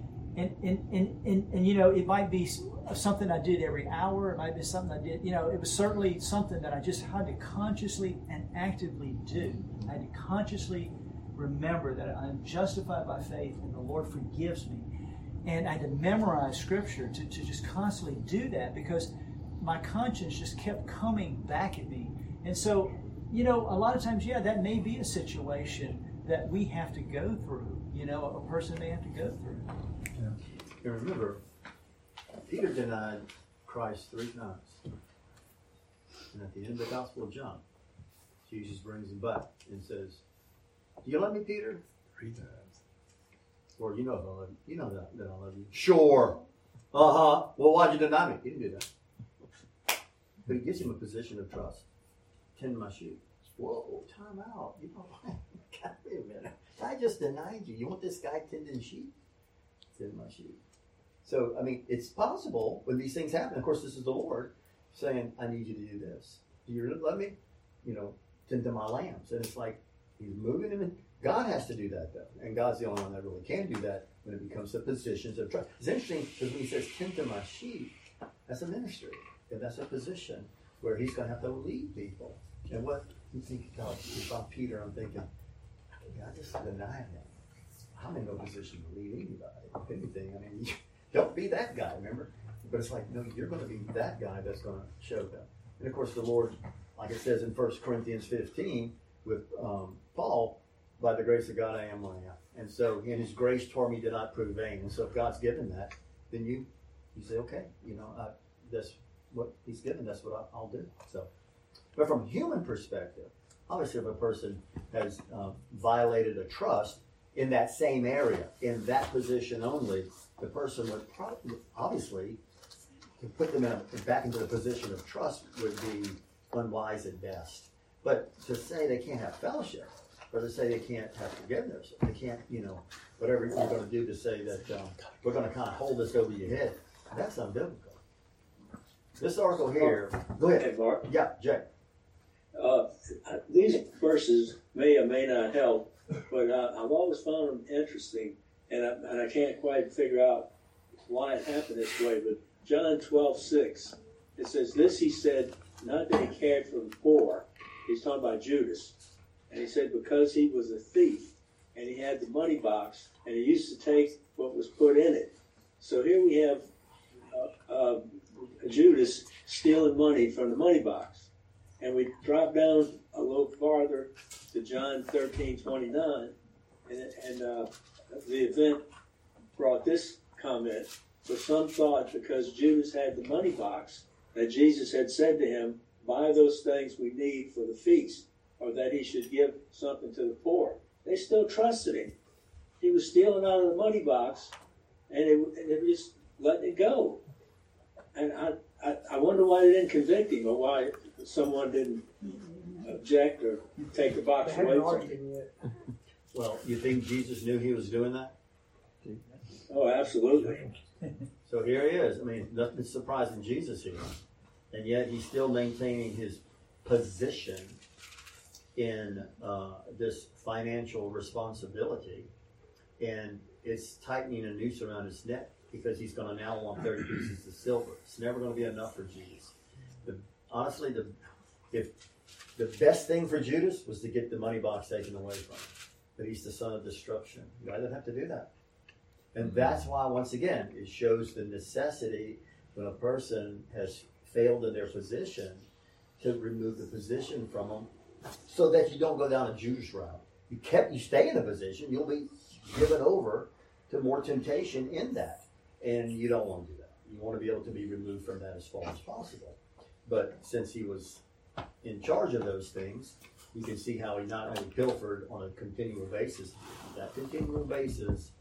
And it might be something I did every hour. It might be something I did. It was certainly something that I just had to consciously and actively do. I had to consciously remember that I'm justified by faith and the Lord forgives me. And I had to memorize Scripture to just constantly do that because my conscience just kept coming back at me. And so, a lot of times, that may be a situation that we have to go through. A person may have to go through. Yeah. And remember, Peter denied Christ 3 times. And at the end of the Gospel of John, Jesus brings him back and says, do you love me, Peter? 3 times. Lord, you know that I love you. You know that I love you. Sure. Uh-huh. Well, why'd you deny me? He didn't do that. But he gives him a position of trust. Tend my sheep. Whoa, time out. God, wait a minute. I just denied you. You want this guy tending sheep? Tend my sheep. So, it's possible when these things happen. Of course, this is the Lord saying, I need you to do this. Do you really love me? Tend to my lambs. And it's like, he's moving him in. God has to do that, though. And God's the only one that really can do that when it becomes the positions of trust. It's interesting because when he says, tend to my sheep, that's a ministry. And that's a position where he's going to have to lead people. And what you think about Peter, I'm thinking, I just deny him. I'm in no position to lead anybody. If anything, I mean, don't be that guy, remember? But it's like, no, you're going to be that guy that's going to show them. And of course, the Lord, like it says in 1 Corinthians 15 with Paul, by the grace of God, I am what I am. And so, in His grace toward me did not prove vain. And so, if God's given that, then you say, okay, that's what He's given. That's what I'll do. So, but from a human perspective, obviously, if a person has violated a trust in that same area, in that position only, the person would probably, obviously, to put them back into the position of trust would be unwise at best. But to say they can't have fellowship, or to say they can't have forgiveness, they can't, whatever you're going to do to say that we're going to kind of hold this over your head, that's unbiblical. This article here, go ahead. Hey, Mark. Yeah, Jay. These verses may or may not help, but I've always found them interesting, and I can't quite figure out why it happened this way. But John 12:6, it says, "This he said, not that he cared for the poor." He's talking about Judas. And he said, because he was a thief, and he had the money box, and he used to take what was put in it. So here we have Judas stealing money from the money box. And we drop down a little farther to John 13:29, and the event brought this comment. But some thought because Judas had the money box that Jesus had said to him, buy those things we need for the feast, or that he should give something to the poor. They still trusted him. He was stealing out of the money box, and they were just letting it go. And I wonder why they didn't convict him, or why someone didn't object or take the box away from him. Well, you think Jesus knew he was doing that? Oh, absolutely. So here he is. I mean, nothing surprising Jesus here. And yet he's still maintaining his position in this financial responsibility. And it's tightening a noose around his neck because he's going to now want 30 pieces of silver. It's never going to be enough for Jesus. Honestly, if the best thing for Judas was to get the money box taken away from him. But he's the son of destruction. You don't have to do that. And that's why, once again, it shows the necessity when a person has failed in their position to remove the position from them so that you don't go down a Judas route. You stay in the position, you'll be given over to more temptation in that. And you don't want to do that. You want to be able to be removed from that as far as possible. But since he was in charge of those things, you can see how he not only pilfered on a continual basis, that continual basis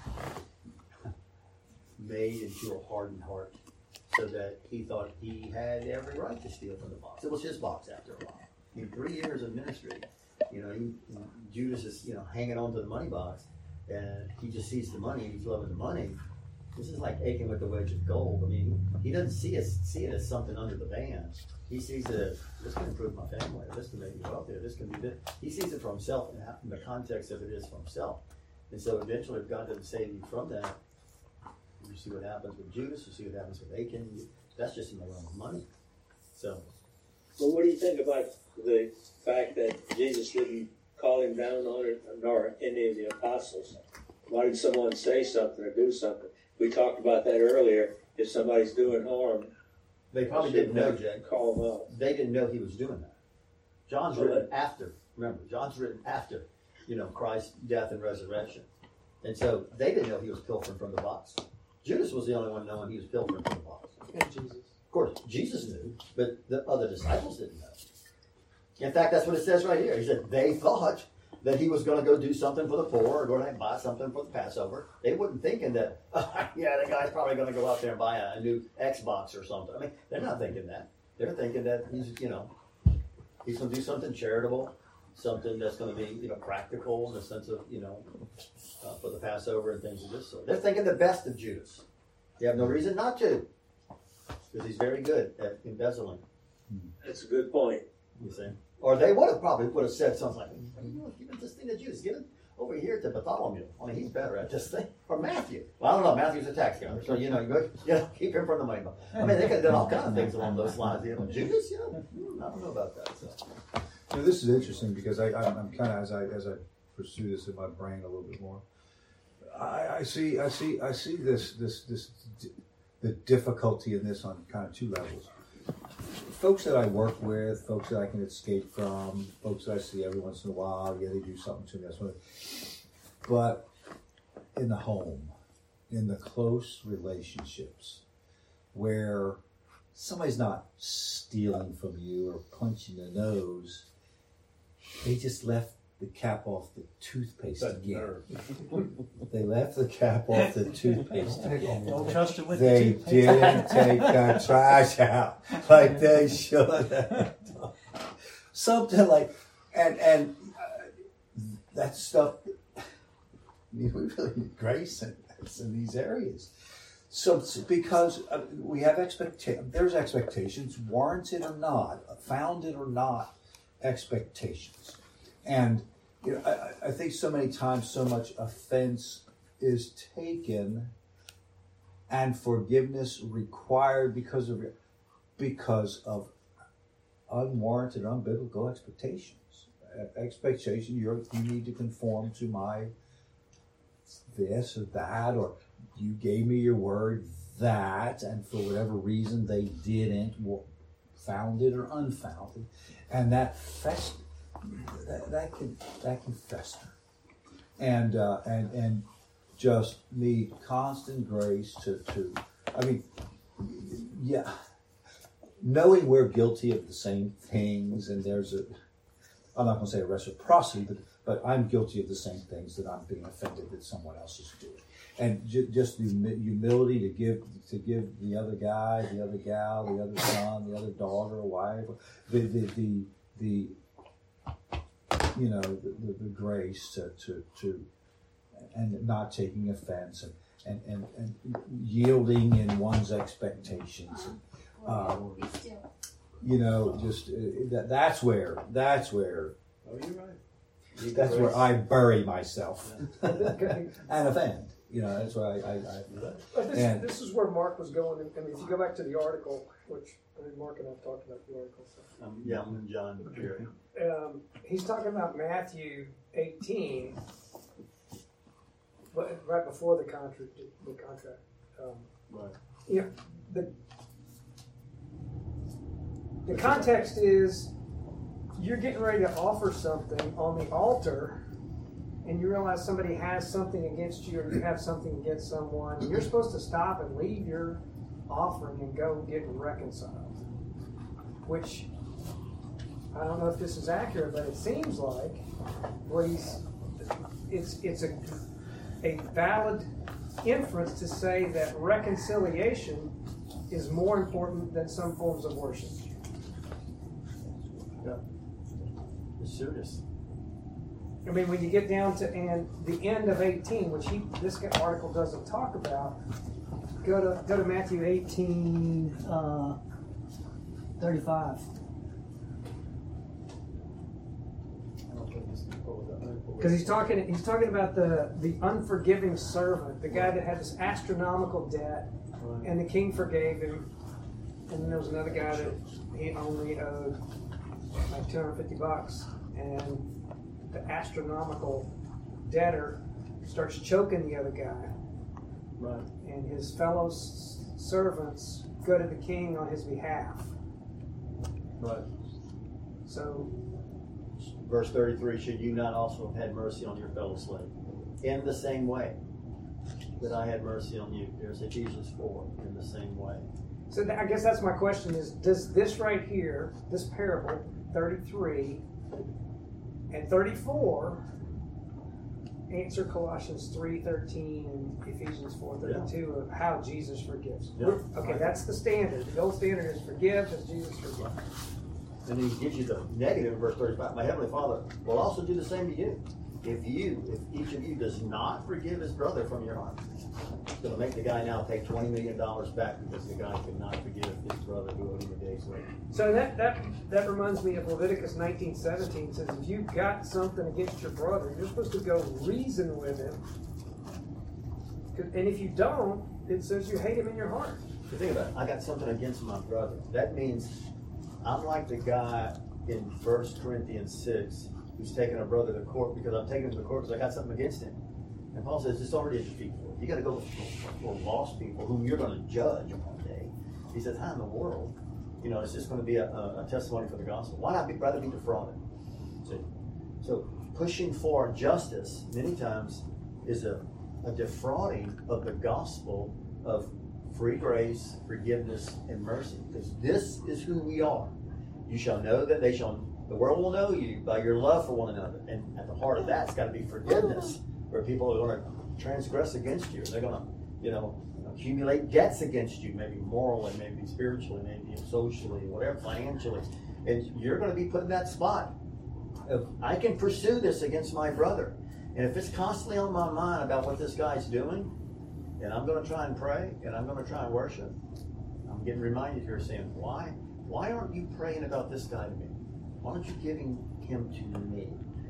made into a hardened heart so that he thought he had every right to steal from the box. It was his box after a while. In 3 years of ministry, Judas is, hanging on to the money box, and he just sees the money, and he's loving the money. This is like aching with the wedge of gold. I mean, he doesn't see it as something under the band. He sees it as, this can improve my family, this can make me wealthier, this can be this. He sees it for himself, and the context of it is for himself. And so eventually, if God doesn't save you from that, you see what happens with Judas, you see what happens with Achan. That's just in the realm of money. So. Well, what do you think about the fact that Jesus didn't call him down on it, nor any of the apostles? Why did someone say something or do something? We talked about that earlier. If somebody's doing harm, they probably didn't know, Jay. Call them out. They didn't know he was doing that. John's written after. Remember, John's written after, Christ's death and resurrection. And so they didn't know he was pilfering from the box. Judas was the only one knowing he was pilfering from the box. And Jesus. Of course, Jesus knew, but the other disciples didn't know. In fact, that's what it says right here. He said they thought that he was going to go do something for the poor or go and buy something for the Passover. They weren't thinking that, the guy's probably going to go out there and buy a new Xbox or something. I mean, they're not thinking that. They're thinking that he's going to do something charitable, something that's going to be, practical in the sense of, for the Passover and things of this sort. They're thinking the best of Judas. They have no reason not to, because he's very good at embezzling. That's a good point. You see? Or they would have said something like, give this thing to Judas. Give it over here to Bartholomew. I mean, he's better at this thing. Or Matthew. Well, I don't know. Matthew's a tax gatherer. So, keep him from the money. I mean, they could have done all kinds of things along those lines. Judas, I don't know about that. So. This is interesting because I'm kind of, as I pursue this in my brain a little bit more. I see this the difficulty in this on kind of two levels. Folks that I work with, folks that I can escape from, folks that I see every once in a while, yeah, they do something to me, that's what. But in the home, in the close relationships, where somebody's not stealing from you or punching the nose, they just left the cap off the toothpaste again. They left the cap off the toothpaste again. Don't trust them with They the toothpaste. didn't take the trash out like they should have. Something like, and that stuff, we really need grace in these areas. So because we have there's expectations, warranted or not, founded or not, expectations. And you know, I think so many times so much offense is taken and forgiveness required because of unwarranted, unbiblical expectations. You need to conform to my this or that, or you gave me your word that, and for whatever reason they didn't, founded or unfounded, and that can fester, and just need constant grace to I mean, yeah, knowing we're guilty of the same things, and I'm not going to say a reciprocity, but I'm guilty of the same things that I'm being offended that someone else is doing, and just the humility to give the other guy, the other gal, the other son, the other daughter, wife, the grace to and not taking offense and yielding in one's expectations. That's where. Oh, you're right. That's where I bury myself and offend. That's why But this is where Mark was going. I mean, if you go back to the article, which I think Mark and I've talked about the article. So. I'm in John Jerry. He's talking about Matthew 18, but right before the contract. Right. The context is you're getting ready to offer something on the altar, and you realize somebody has something against you, or you have something against someone, and you're supposed to stop and leave your offering and go get reconciled. Which, I don't know if this is accurate, but it seems like it's a valid inference to say that reconciliation is more important than some forms of worship. Yeah. It's serious. I mean, when you get down to the end of 18, which this article doesn't talk about, go to Matthew 18, 35. Because he's talking about the unforgiving servant, the guy that had this astronomical debt, and the king forgave him, and then there was another guy that he only owed like $250, and the astronomical debtor starts choking the other guy, right? And his fellow servants go to the king on his behalf, right? So. Verse 33, should you not also have had mercy on your fellow slave? In the same way that I had mercy on you. There's Ephesians 4, in the same way. So I guess that's my question is, does this right here, this parable, 33 and 34, answer Colossians 3:13 and Ephesians 4:32 of how Jesus forgives? Yeah. Okay, that's the standard. The gold standard is forgive as Jesus forgives. And then he gives you the negative in verse 35. My heavenly Father will also do the same to you. If each of you does not forgive his brother from your heart, it's going to make the guy now take $20 million back because the guy could not forgive his brother who owed him a day's wage. So that reminds me of Leviticus 19:17. Says if you've got something against your brother, you're supposed to go reason with him. And if you don't, it says you hate him in your heart. So think about it. I got something against my brother. That means I'm like the guy in 1 Corinthians 6 who who's taking a brother to court because I'm taking him to court because I got something against him. And Paul says it's already a defeat for you. You got to go for lost people whom you're going to judge one day. He says, how in the world? You know, it's just going to be a testimony for the gospel. Why not rather be defrauded? See? So pushing for justice many times is a defrauding of the gospel of free grace, forgiveness, and mercy. Because this is who we are. You shall know that the world will know you by your love for one another. And at the heart of that's got to be forgiveness, where people are going to transgress against you. They're going to, accumulate debts against you, maybe morally, maybe spiritually, maybe socially, whatever, financially. And you're going to be put in that spot of, I can pursue this against my brother. And if it's constantly on my mind about what this guy's doing, and I'm going to try and pray, and I'm going to try and worship, I'm getting reminded here saying, why aren't you praying about this guy to me? Why aren't you giving him to me?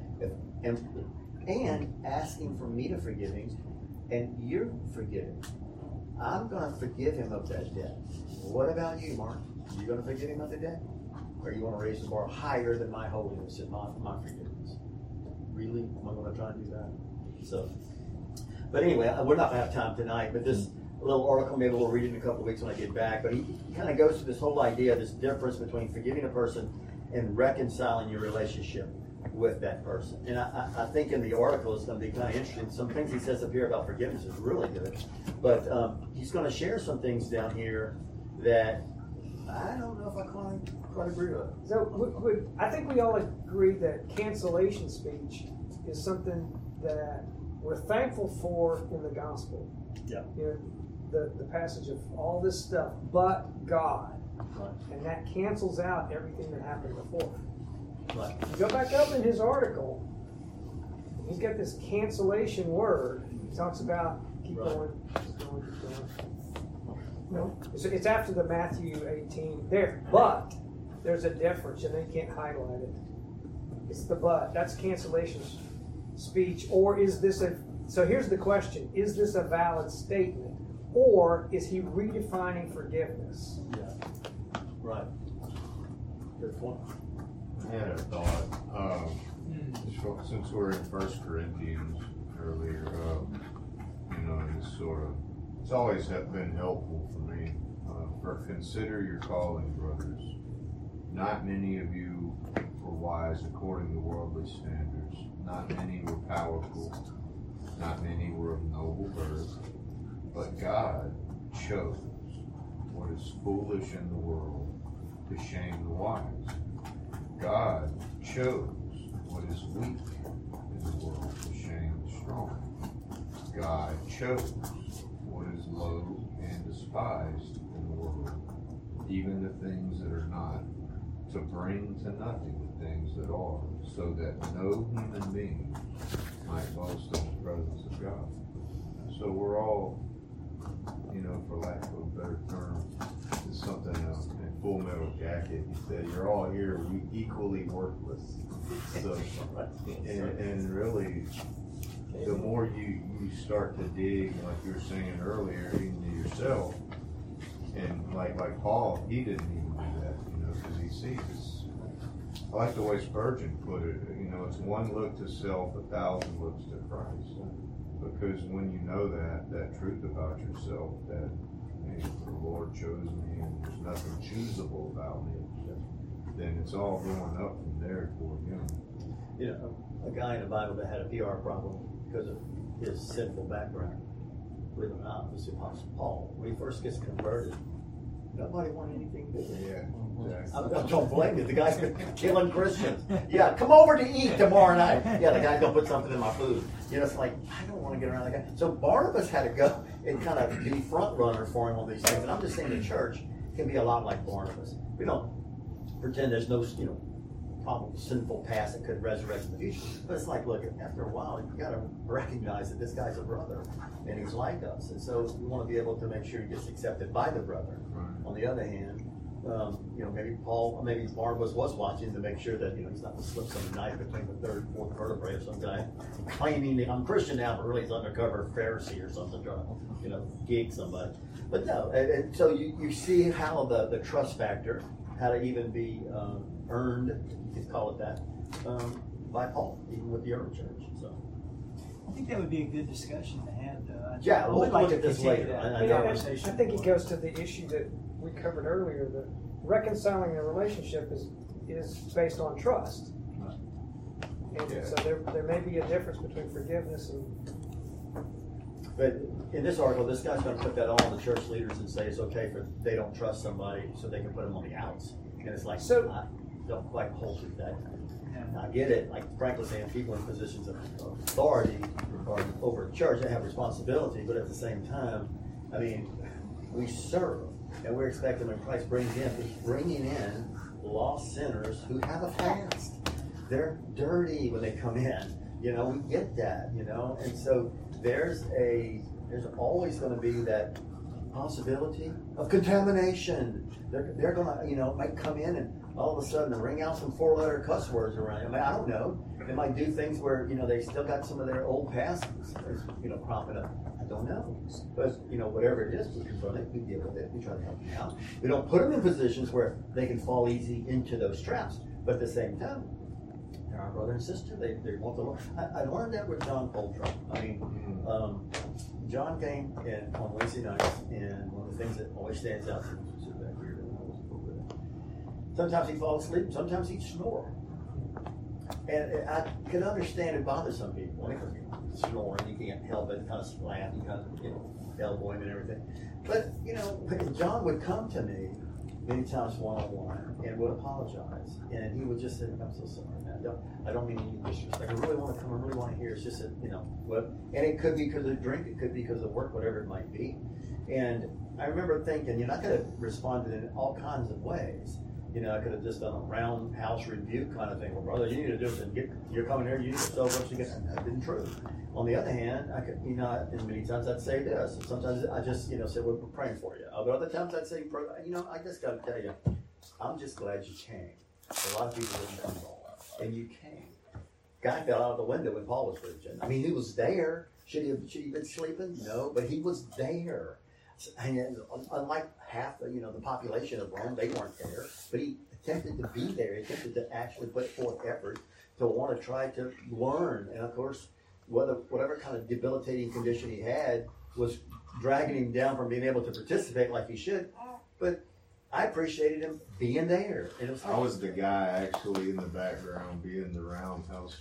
And asking for me to forgive him, and you're forgiving. I'm going to forgive him of that debt. What about you, Mark? Are you going to forgive him of the debt? Or you want to raise the bar higher than my holiness and my forgiveness? Really? Am I going to try and do that? So, but anyway, we're not going to have time tonight, but this little article, maybe we'll read it in a couple of weeks when I get back, but he kind of goes through this whole idea, this difference between forgiving a person and reconciling your relationship with that person. And I think in the article it's going to be kind of interesting. Some things he says up here about forgiveness is really good. But he's going to share some things down here that I don't know if I quite agree with. So I think we all agree that cancellation speech is something that we're thankful for in the gospel. Yeah. The passage of all this stuff, but God. Right. And that cancels out everything that happened before. Right. You go back up in his article, he's got this cancellation word. He talks about keep going. No, it's after the Matthew 18 there, but there's a difference, and they can't highlight it. It's the but. That's cancellation speech, or is this a? So here's the question: is this a valid statement, or is he redefining forgiveness? Yeah. Right. Good point. I had a thought. Since we're in 1 Corinthians earlier, it's always been helpful for me. For consider your calling, brothers. Not many of you were wise according to worldly standards. Not many were powerful. Not many were of noble birth. But God chose what is foolish in the world to shame the wise. God chose what is weak in the world to shame the strong. God chose what is low and despised in the world, even the things that are not, to bring to nothing the things that are, so that no human being might boast in the presence of God. So we're all, for lack of a better term, it's something else. In Full Metal Jacket, he said, you're all here equally worthless. So, and really, the more you start to dig, like you were saying earlier, into yourself, and like Paul, he didn't even do that, because he sees this. I like the way Spurgeon put it, it's one look to self, 1,000 looks to Christ. Because when you know that truth about yourself, that the Lord chose me and there's nothing choosable about me, then it's all going up from there toward Him. A guy in the Bible that had a PR problem because of his sinful background, believe it or not, was the Apostle Paul. When he first gets converted, nobody wanted anything to do with it. I don't blame you. The guy's been killing Christians. Yeah, come over to eat tomorrow night. Yeah, the guy's going to put something in my food. It's like, I don't want to get around that guy. So Barnabas had to go and kind of be front runner for him on these things. And I'm just saying the church can be a lot like Barnabas. We don't pretend there's no, probably sinful past that could resurrect in the future. But it's like, look, after a while, you got to recognize that this guy's a brother and he's like us. And so we want to be able to make sure he gets accepted by the brother. On the other hand, maybe Barnabas was watching to make sure that he's not going to slip some knife between the third and fourth vertebrae of some guy claiming that I'm Christian now, but really he's undercover Pharisee or something trying to gig somebody. But no, and so you see how the trust factor, how to even be earned, you could call it that, by Paul, even with the early church. So I think that would be a good discussion to have, though. Yeah, we'll would like look to at this continue later. that I know. conversation. I think it goes to the issue that we covered earlier, that reconciling the relationship is based on trust. And so there may be a difference between forgiveness and... But in this article, this guy's going to put that on the church leaders and say it's okay for they don't trust somebody, so they can put them on the outs. And it's like, So- I don't quite hold to that. I get it, like Frank was saying, people in positions of authority or over church, they have responsibility, but at the same time, I mean, we serve, and we're expecting when Christ he's bringing in lost sinners who have a past. They're dirty when they come in. You know, we get that, you know, and so there's always going to be that possibility of contamination. They're going to, you know, might come in and all of a sudden ring out some 4-letter cuss words around. I mean, I don't know. They might do things where, you know, they still got some of their old past, you know, cropping up. I don't know. But, you know, whatever it is, we confront it, we deal with it, we try to help them out. We don't put them in positions where they can fall easy into those traps. But at the same time, they're our brother and sister. They want the Lord. I learned that with John Coltrane. I mean, John came in on Wednesday nights, and one of the things that always stands out to me is back here. Sometimes he'd fall asleep, sometimes he'd snore. And I can understand it bothers some people because snoring, you can't help it, kind of laugh, you kind of, you know, elbow him and everything. But, you know, John would come to me many times one-on-one and would apologize. And he would just say, I'm so sorry, man. I don't mean any disrespect. I really want to come, I really want to hear. It's just that, you know, and it could be because of drink, it could be because of work, whatever it might be. And I remember thinking, you know, I could have responded in all kinds of ways. You know, I could have just done a roundhouse rebuke kind of thing. Well, brother, you need to do this and you're coming here, you need to sell what you get. That isn't true. On the other hand, I could, you know, and many times I'd say this. Sometimes I just, you know, say, well, we're praying for you. But other times I'd say, you know, I just got to tell you, I'm just glad you came. A lot of people didn't come at all. And you came. Guy fell out of the window when Paul was preaching. I mean, he was there. Should he have been sleeping? No, but he was there. And unlike half the, you know, the population of Rome, they weren't there. But he attempted to be there. He attempted to actually put forth effort to want to try to learn. And of course, whatever kind of debilitating condition he had was dragging him down from being able to participate like he should. But I appreciated him being there. And it was I was the guy actually in the background being the roundhouse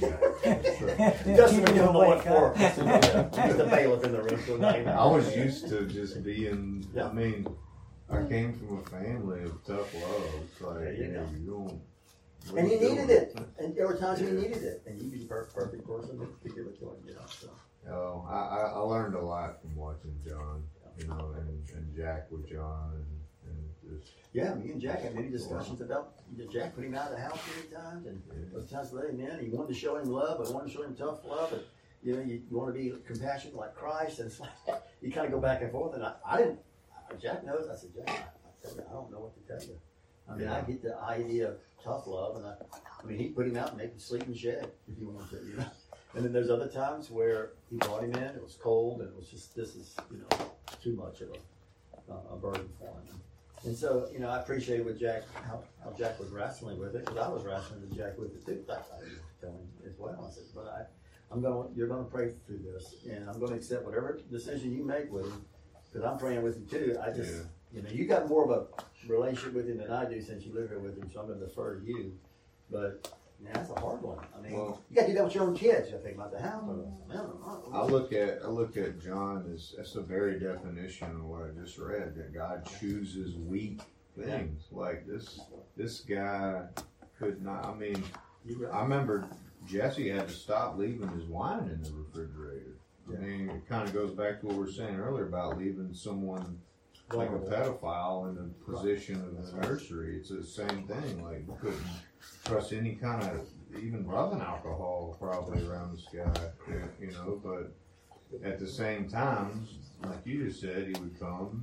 guy. Justin, we don't know what for. The bailiff in the room. So I was used to just being, I mean, I came from a family of tough love. It's like, you know, you don't. And you needed it. And there were times you needed it. And you'd be the perfect person to give it to him, you know. So. Oh, I learned a lot from watching John, you know, and Jack with John. And just, yeah, me and Jack had many discussions about Jack putting him out of the house many times. And those times let him in. He wanted to show him love. I wanted to show him tough love. And, you know, you want to be compassionate like Christ. And it's like, you kind of go back and forth. And I didn't, Jack knows. I said, Jack, I don't know what to tell you. I mean, I get the idea of tough love, and I mean, he put him out and make him sleep in the shed if he wanted to, you know. And then there's other times where he brought him in, it was cold, and it was just, this is, you know, too much of a burden for him. And so, you know, I appreciated with Jack, how Jack was wrestling with it, because I was wrestling with Jack with it too. I tell him as well. I said, but you're going to pray through this, and I'm going to accept whatever decision you make with him, because I'm praying with him too. I just, you know, you got more of a relationship with him than I do since you live here with him, so I'm going to defer to you. But man, that's a hard one. I mean, you got to do that with your own kids. You think about the house. I look at John as that's the very definition of what I just read. That God chooses weak things. Like this guy could not. I mean, I remember Jesse had to stop leaving his wine in the refrigerator. I mean, it kind of goes back to what we were saying earlier about leaving someone like a pedophile in the position of the nursery. It's the same thing. Like, you couldn't trust any kind of, even rubbing alcohol probably around this guy, you know, but at the same time, like you just said, he would come,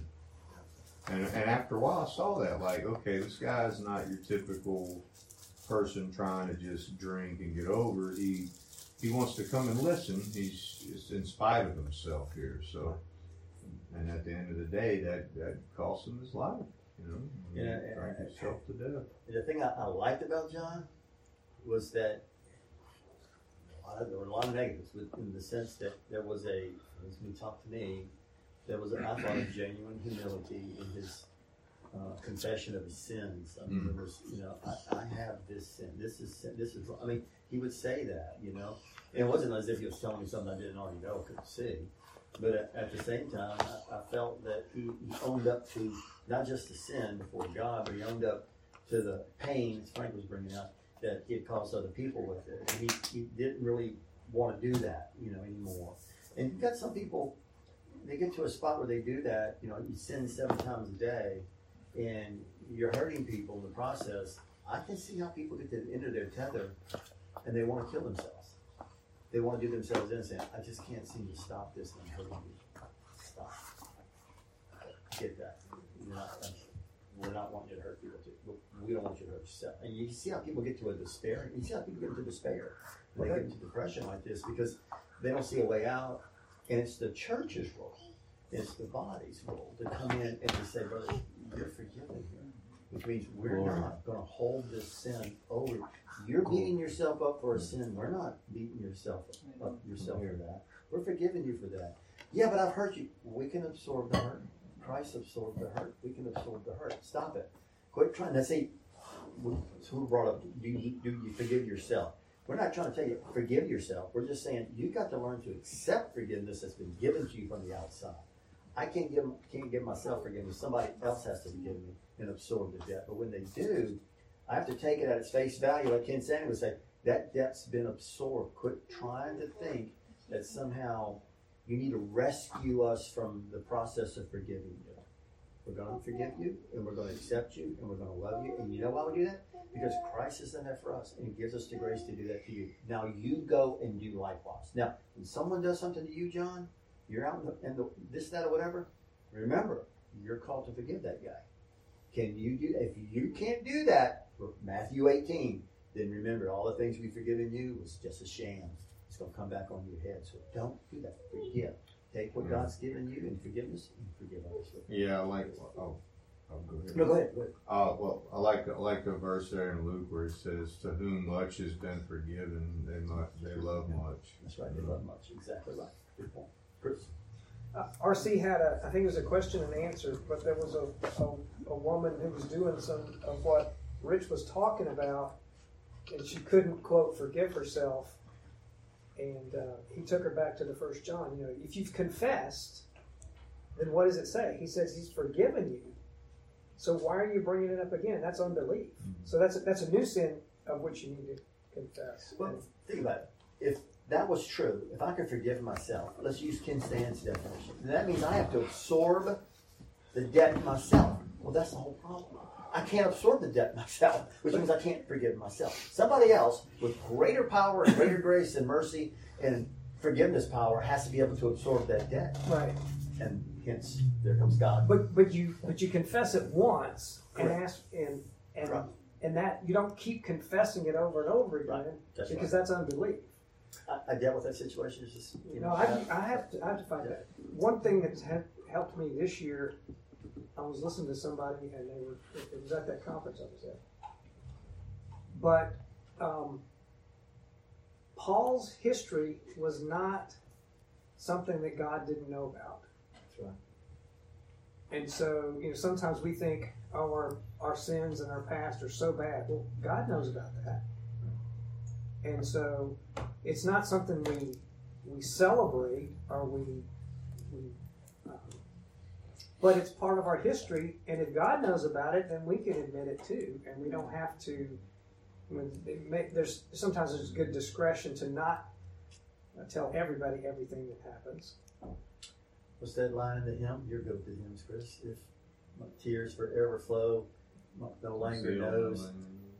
and after a while I saw that, like, okay, this guy's not your typical person trying to just drink and get over. He wants to come and listen. He's in spite of himself here, so. And at the end of the day, that cost him his life, you know. Drank himself to death. The thing I liked about John was that there were a lot of negatives, but in the sense that there was as we talked to me, there was, I thought, a genuine humility in his confession of his sins. I mean, there was, I have this sin. This is, I mean, he would say that, And it wasn't as if he was telling me something I didn't already know, couldn't see. But at the same time, I felt that he owned up to not just the sin before God, but he owned up to the pain, as Frank was bringing up, that he had caused other people with it. And he didn't really want to do that, anymore. And you've got some people, they get to a spot where they do that, you sin 7 times a day, and you're hurting people in the process. I can see how people get to the end of their tether, and they want to kill themselves. They want to do themselves innocent. I just can't seem to stop this and hurting you. Stop. Get that. We're not wanting you to hurt people too. We don't want you to hurt yourself. And you see how people get to a despair. You see how people get into despair. They get into depression like this because they don't see a way out. And it's the church's role. It's the body's role to come in and to say, brother, you're forgiven here. Which means we're not going to hold this sin over. You're beating yourself up for a sin. We're not beating yourself up for that. We're forgiving you for that. Yeah, but I've hurt you. We can absorb the hurt. Christ absorbed the hurt. We can absorb the hurt. Stop it. Quit trying to say, who brought up, do you forgive yourself? We're not trying to tell you, forgive yourself. We're just saying, you've got to learn to accept forgiveness that's been given to you from the outside. I can't give myself forgiveness. Somebody else has to forgive me and absorb the debt. But when they do, I have to take it at its face value. Like Ken Sanders would say, that debt's been absorbed. Quit trying to think that somehow you need to rescue us from the process of forgiving you. We're going to forgive you, and we're going to accept you, and we're going to love you. And you know why we do that? Because Christ has done that for us, and He gives us the grace to do that to you. Now you go and do likewise. Now, when someone does something to you, John, you're out in the this, that, or whatever, remember, you're called to forgive that guy. Can you do that? If you can't do that, Matthew 18, then remember, all the things we've forgiven you was just a sham. It's going to come back on your head. So don't do that. Forgive. Take what God's given you in forgiveness and forgive others. Yeah, I like. Go ahead. No, go ahead. Go ahead. Well, I like the verse there in Luke where it says, "To whom much has been forgiven, they love much." That's right. They love much. Exactly right. Good point, Chris. RC had I think it was a question and answer, but there was a woman who was doing some of what Rich was talking about, and she couldn't, quote, forgive herself. And he took her back to the 1 John. If you've confessed, then what does it say? He says He's forgiven you. So why are you bringing it up again? That's unbelief. So that's a new sin of which you need to confess. Well, think about it. If that was true, if I could forgive myself, let's use Ken Stan's definition, then that means I have to absorb the debt myself. Well, that's the whole problem. I can't absorb the debt myself, which means I can't forgive myself. Somebody else with greater power and greater grace and mercy and forgiveness power has to be able to absorb that debt. Right. And hence, there comes God. But you confess it once and Correct. ask and Right. and that you don't keep confessing it over and over again Right. That's because right. that's unbelief. I dealt with that situation. It's just, I have to find that. One thing that's helped me this year, I was listening to somebody and it was at that conference I was at. But Paul's history was not something that God didn't know about. That's right. And so, sometimes we think, our sins and our past are so bad. Well, God knows about that. And so, it's not something we celebrate or but it's part of our history. And if God knows about it, then we can admit it too. And we don't have to. Sometimes there's good discretion to not tell everybody everything that happens. What's that line in the hymn? You're good with the hymns, Chris. If my tears forever flow, no longer knows.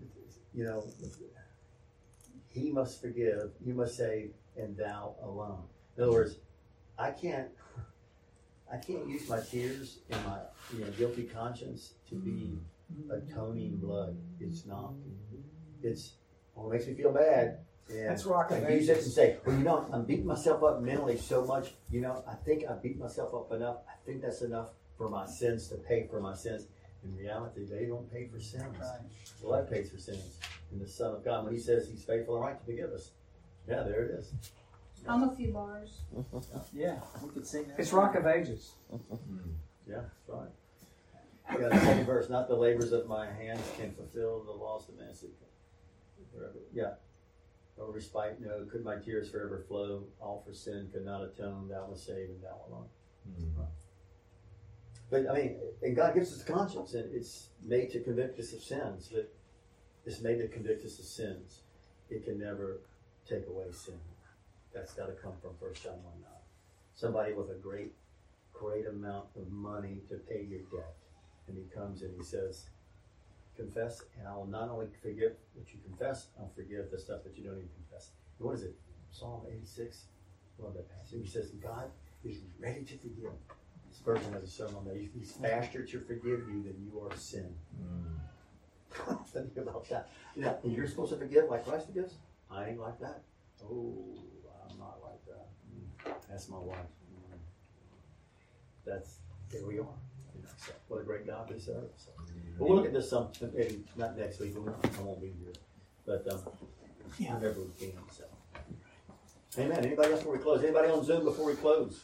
He must forgive, you must save, and thou alone. In other words, I can't use my tears and my guilty conscience to be atoning blood. It's not. It makes me feel bad. And that's rock and I use it and say, well, I'm beating myself up mentally so much. I think I beat myself up enough. I think that's enough for my sins to pay for my sins. In reality, they don't pay for sins. Right. Blood pays for sins. And the Son of God, when He says He's faithful and right to forgive us, Yeah, there it is. I'm a few bars. Yeah, we could sing that. It's Rock of Ages. Yeah, that's right. I got the same verse. Not the labors of my hands can fulfill the laws of man. Forever. Yeah. No respite, no. Could my tears forever flow? All for sin could not atone. Thou must save, and thou alone. Right. But I mean, and God gives us a conscience, and it's made to convict us of sins. But it's made to convict us of sins. It can never take away sin. That's got to come from 1 John 1:9. Somebody with a great amount of money to pay your debt, and he comes and he says, confess, and I will not only forgive what you confess, I'll forgive the stuff that you don't even confess. What is it? Psalm 86. Love that passage. He says, God is ready to forgive. This version has a sermon on that. He's faster to forgive you than you are sin. Think about that. Yeah, and you're supposed to forgive like Christ forgives? I ain't like that. Oh, I'm not like that. That's my wife. That's, here we are. So, what a great God we serve. So. But we'll look at this something, maybe not next week, I won't be here. But whenever we can. So. Amen. Anybody else before we close? Anybody on Zoom before we close?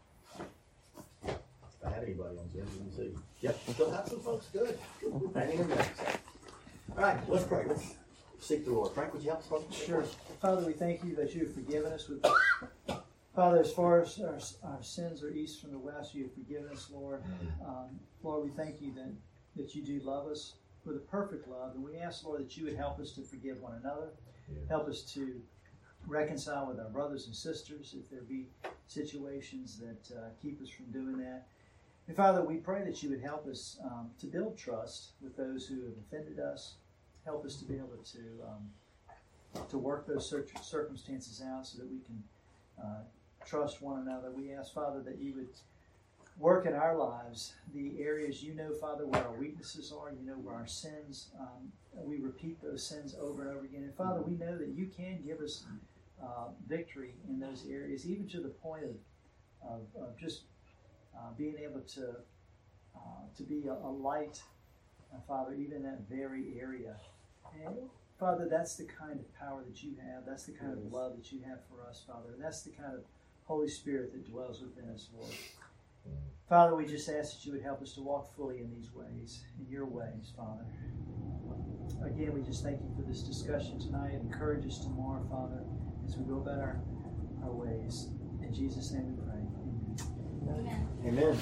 If I have anybody on Zoom, you can see. Yep, still have some folks. Good. Hanging in there. So. All right, let's pray. Let's seek the Lord. Frank, would you help us, folks? Sure. Father, we thank you that you have forgiven us. Father, as far as our sins are east from the west, you have forgiven us, Lord. Lord, we thank you that you do love us with a perfect love. And we ask, Lord, that you would help us to forgive one another. Help us to reconcile with our brothers and sisters if there be situations that keep us from doing that. And Father, we pray that you would help us to build trust with those who have offended us. Help us to be able to work those circumstances out so that we can trust one another. We ask, Father, that you would work in our lives the areas you know, Father, where our weaknesses are. You know where our sins, we repeat those sins over and over again. And Father, we know that you can give us victory in those areas, even to the point of just being able to be a light, Father, even in that very area. And Father, that's the kind of power that you have. That's the kind of love that you have for us, Father. And that's the kind of Holy Spirit that dwells within us, Lord. Father, we just ask that you would help us to walk fully in these ways, in your ways, Father. Again, we just thank you for this discussion tonight. Encourage us tomorrow, Father, as we go about our ways. In Jesus' name we pray. Amen. Amen.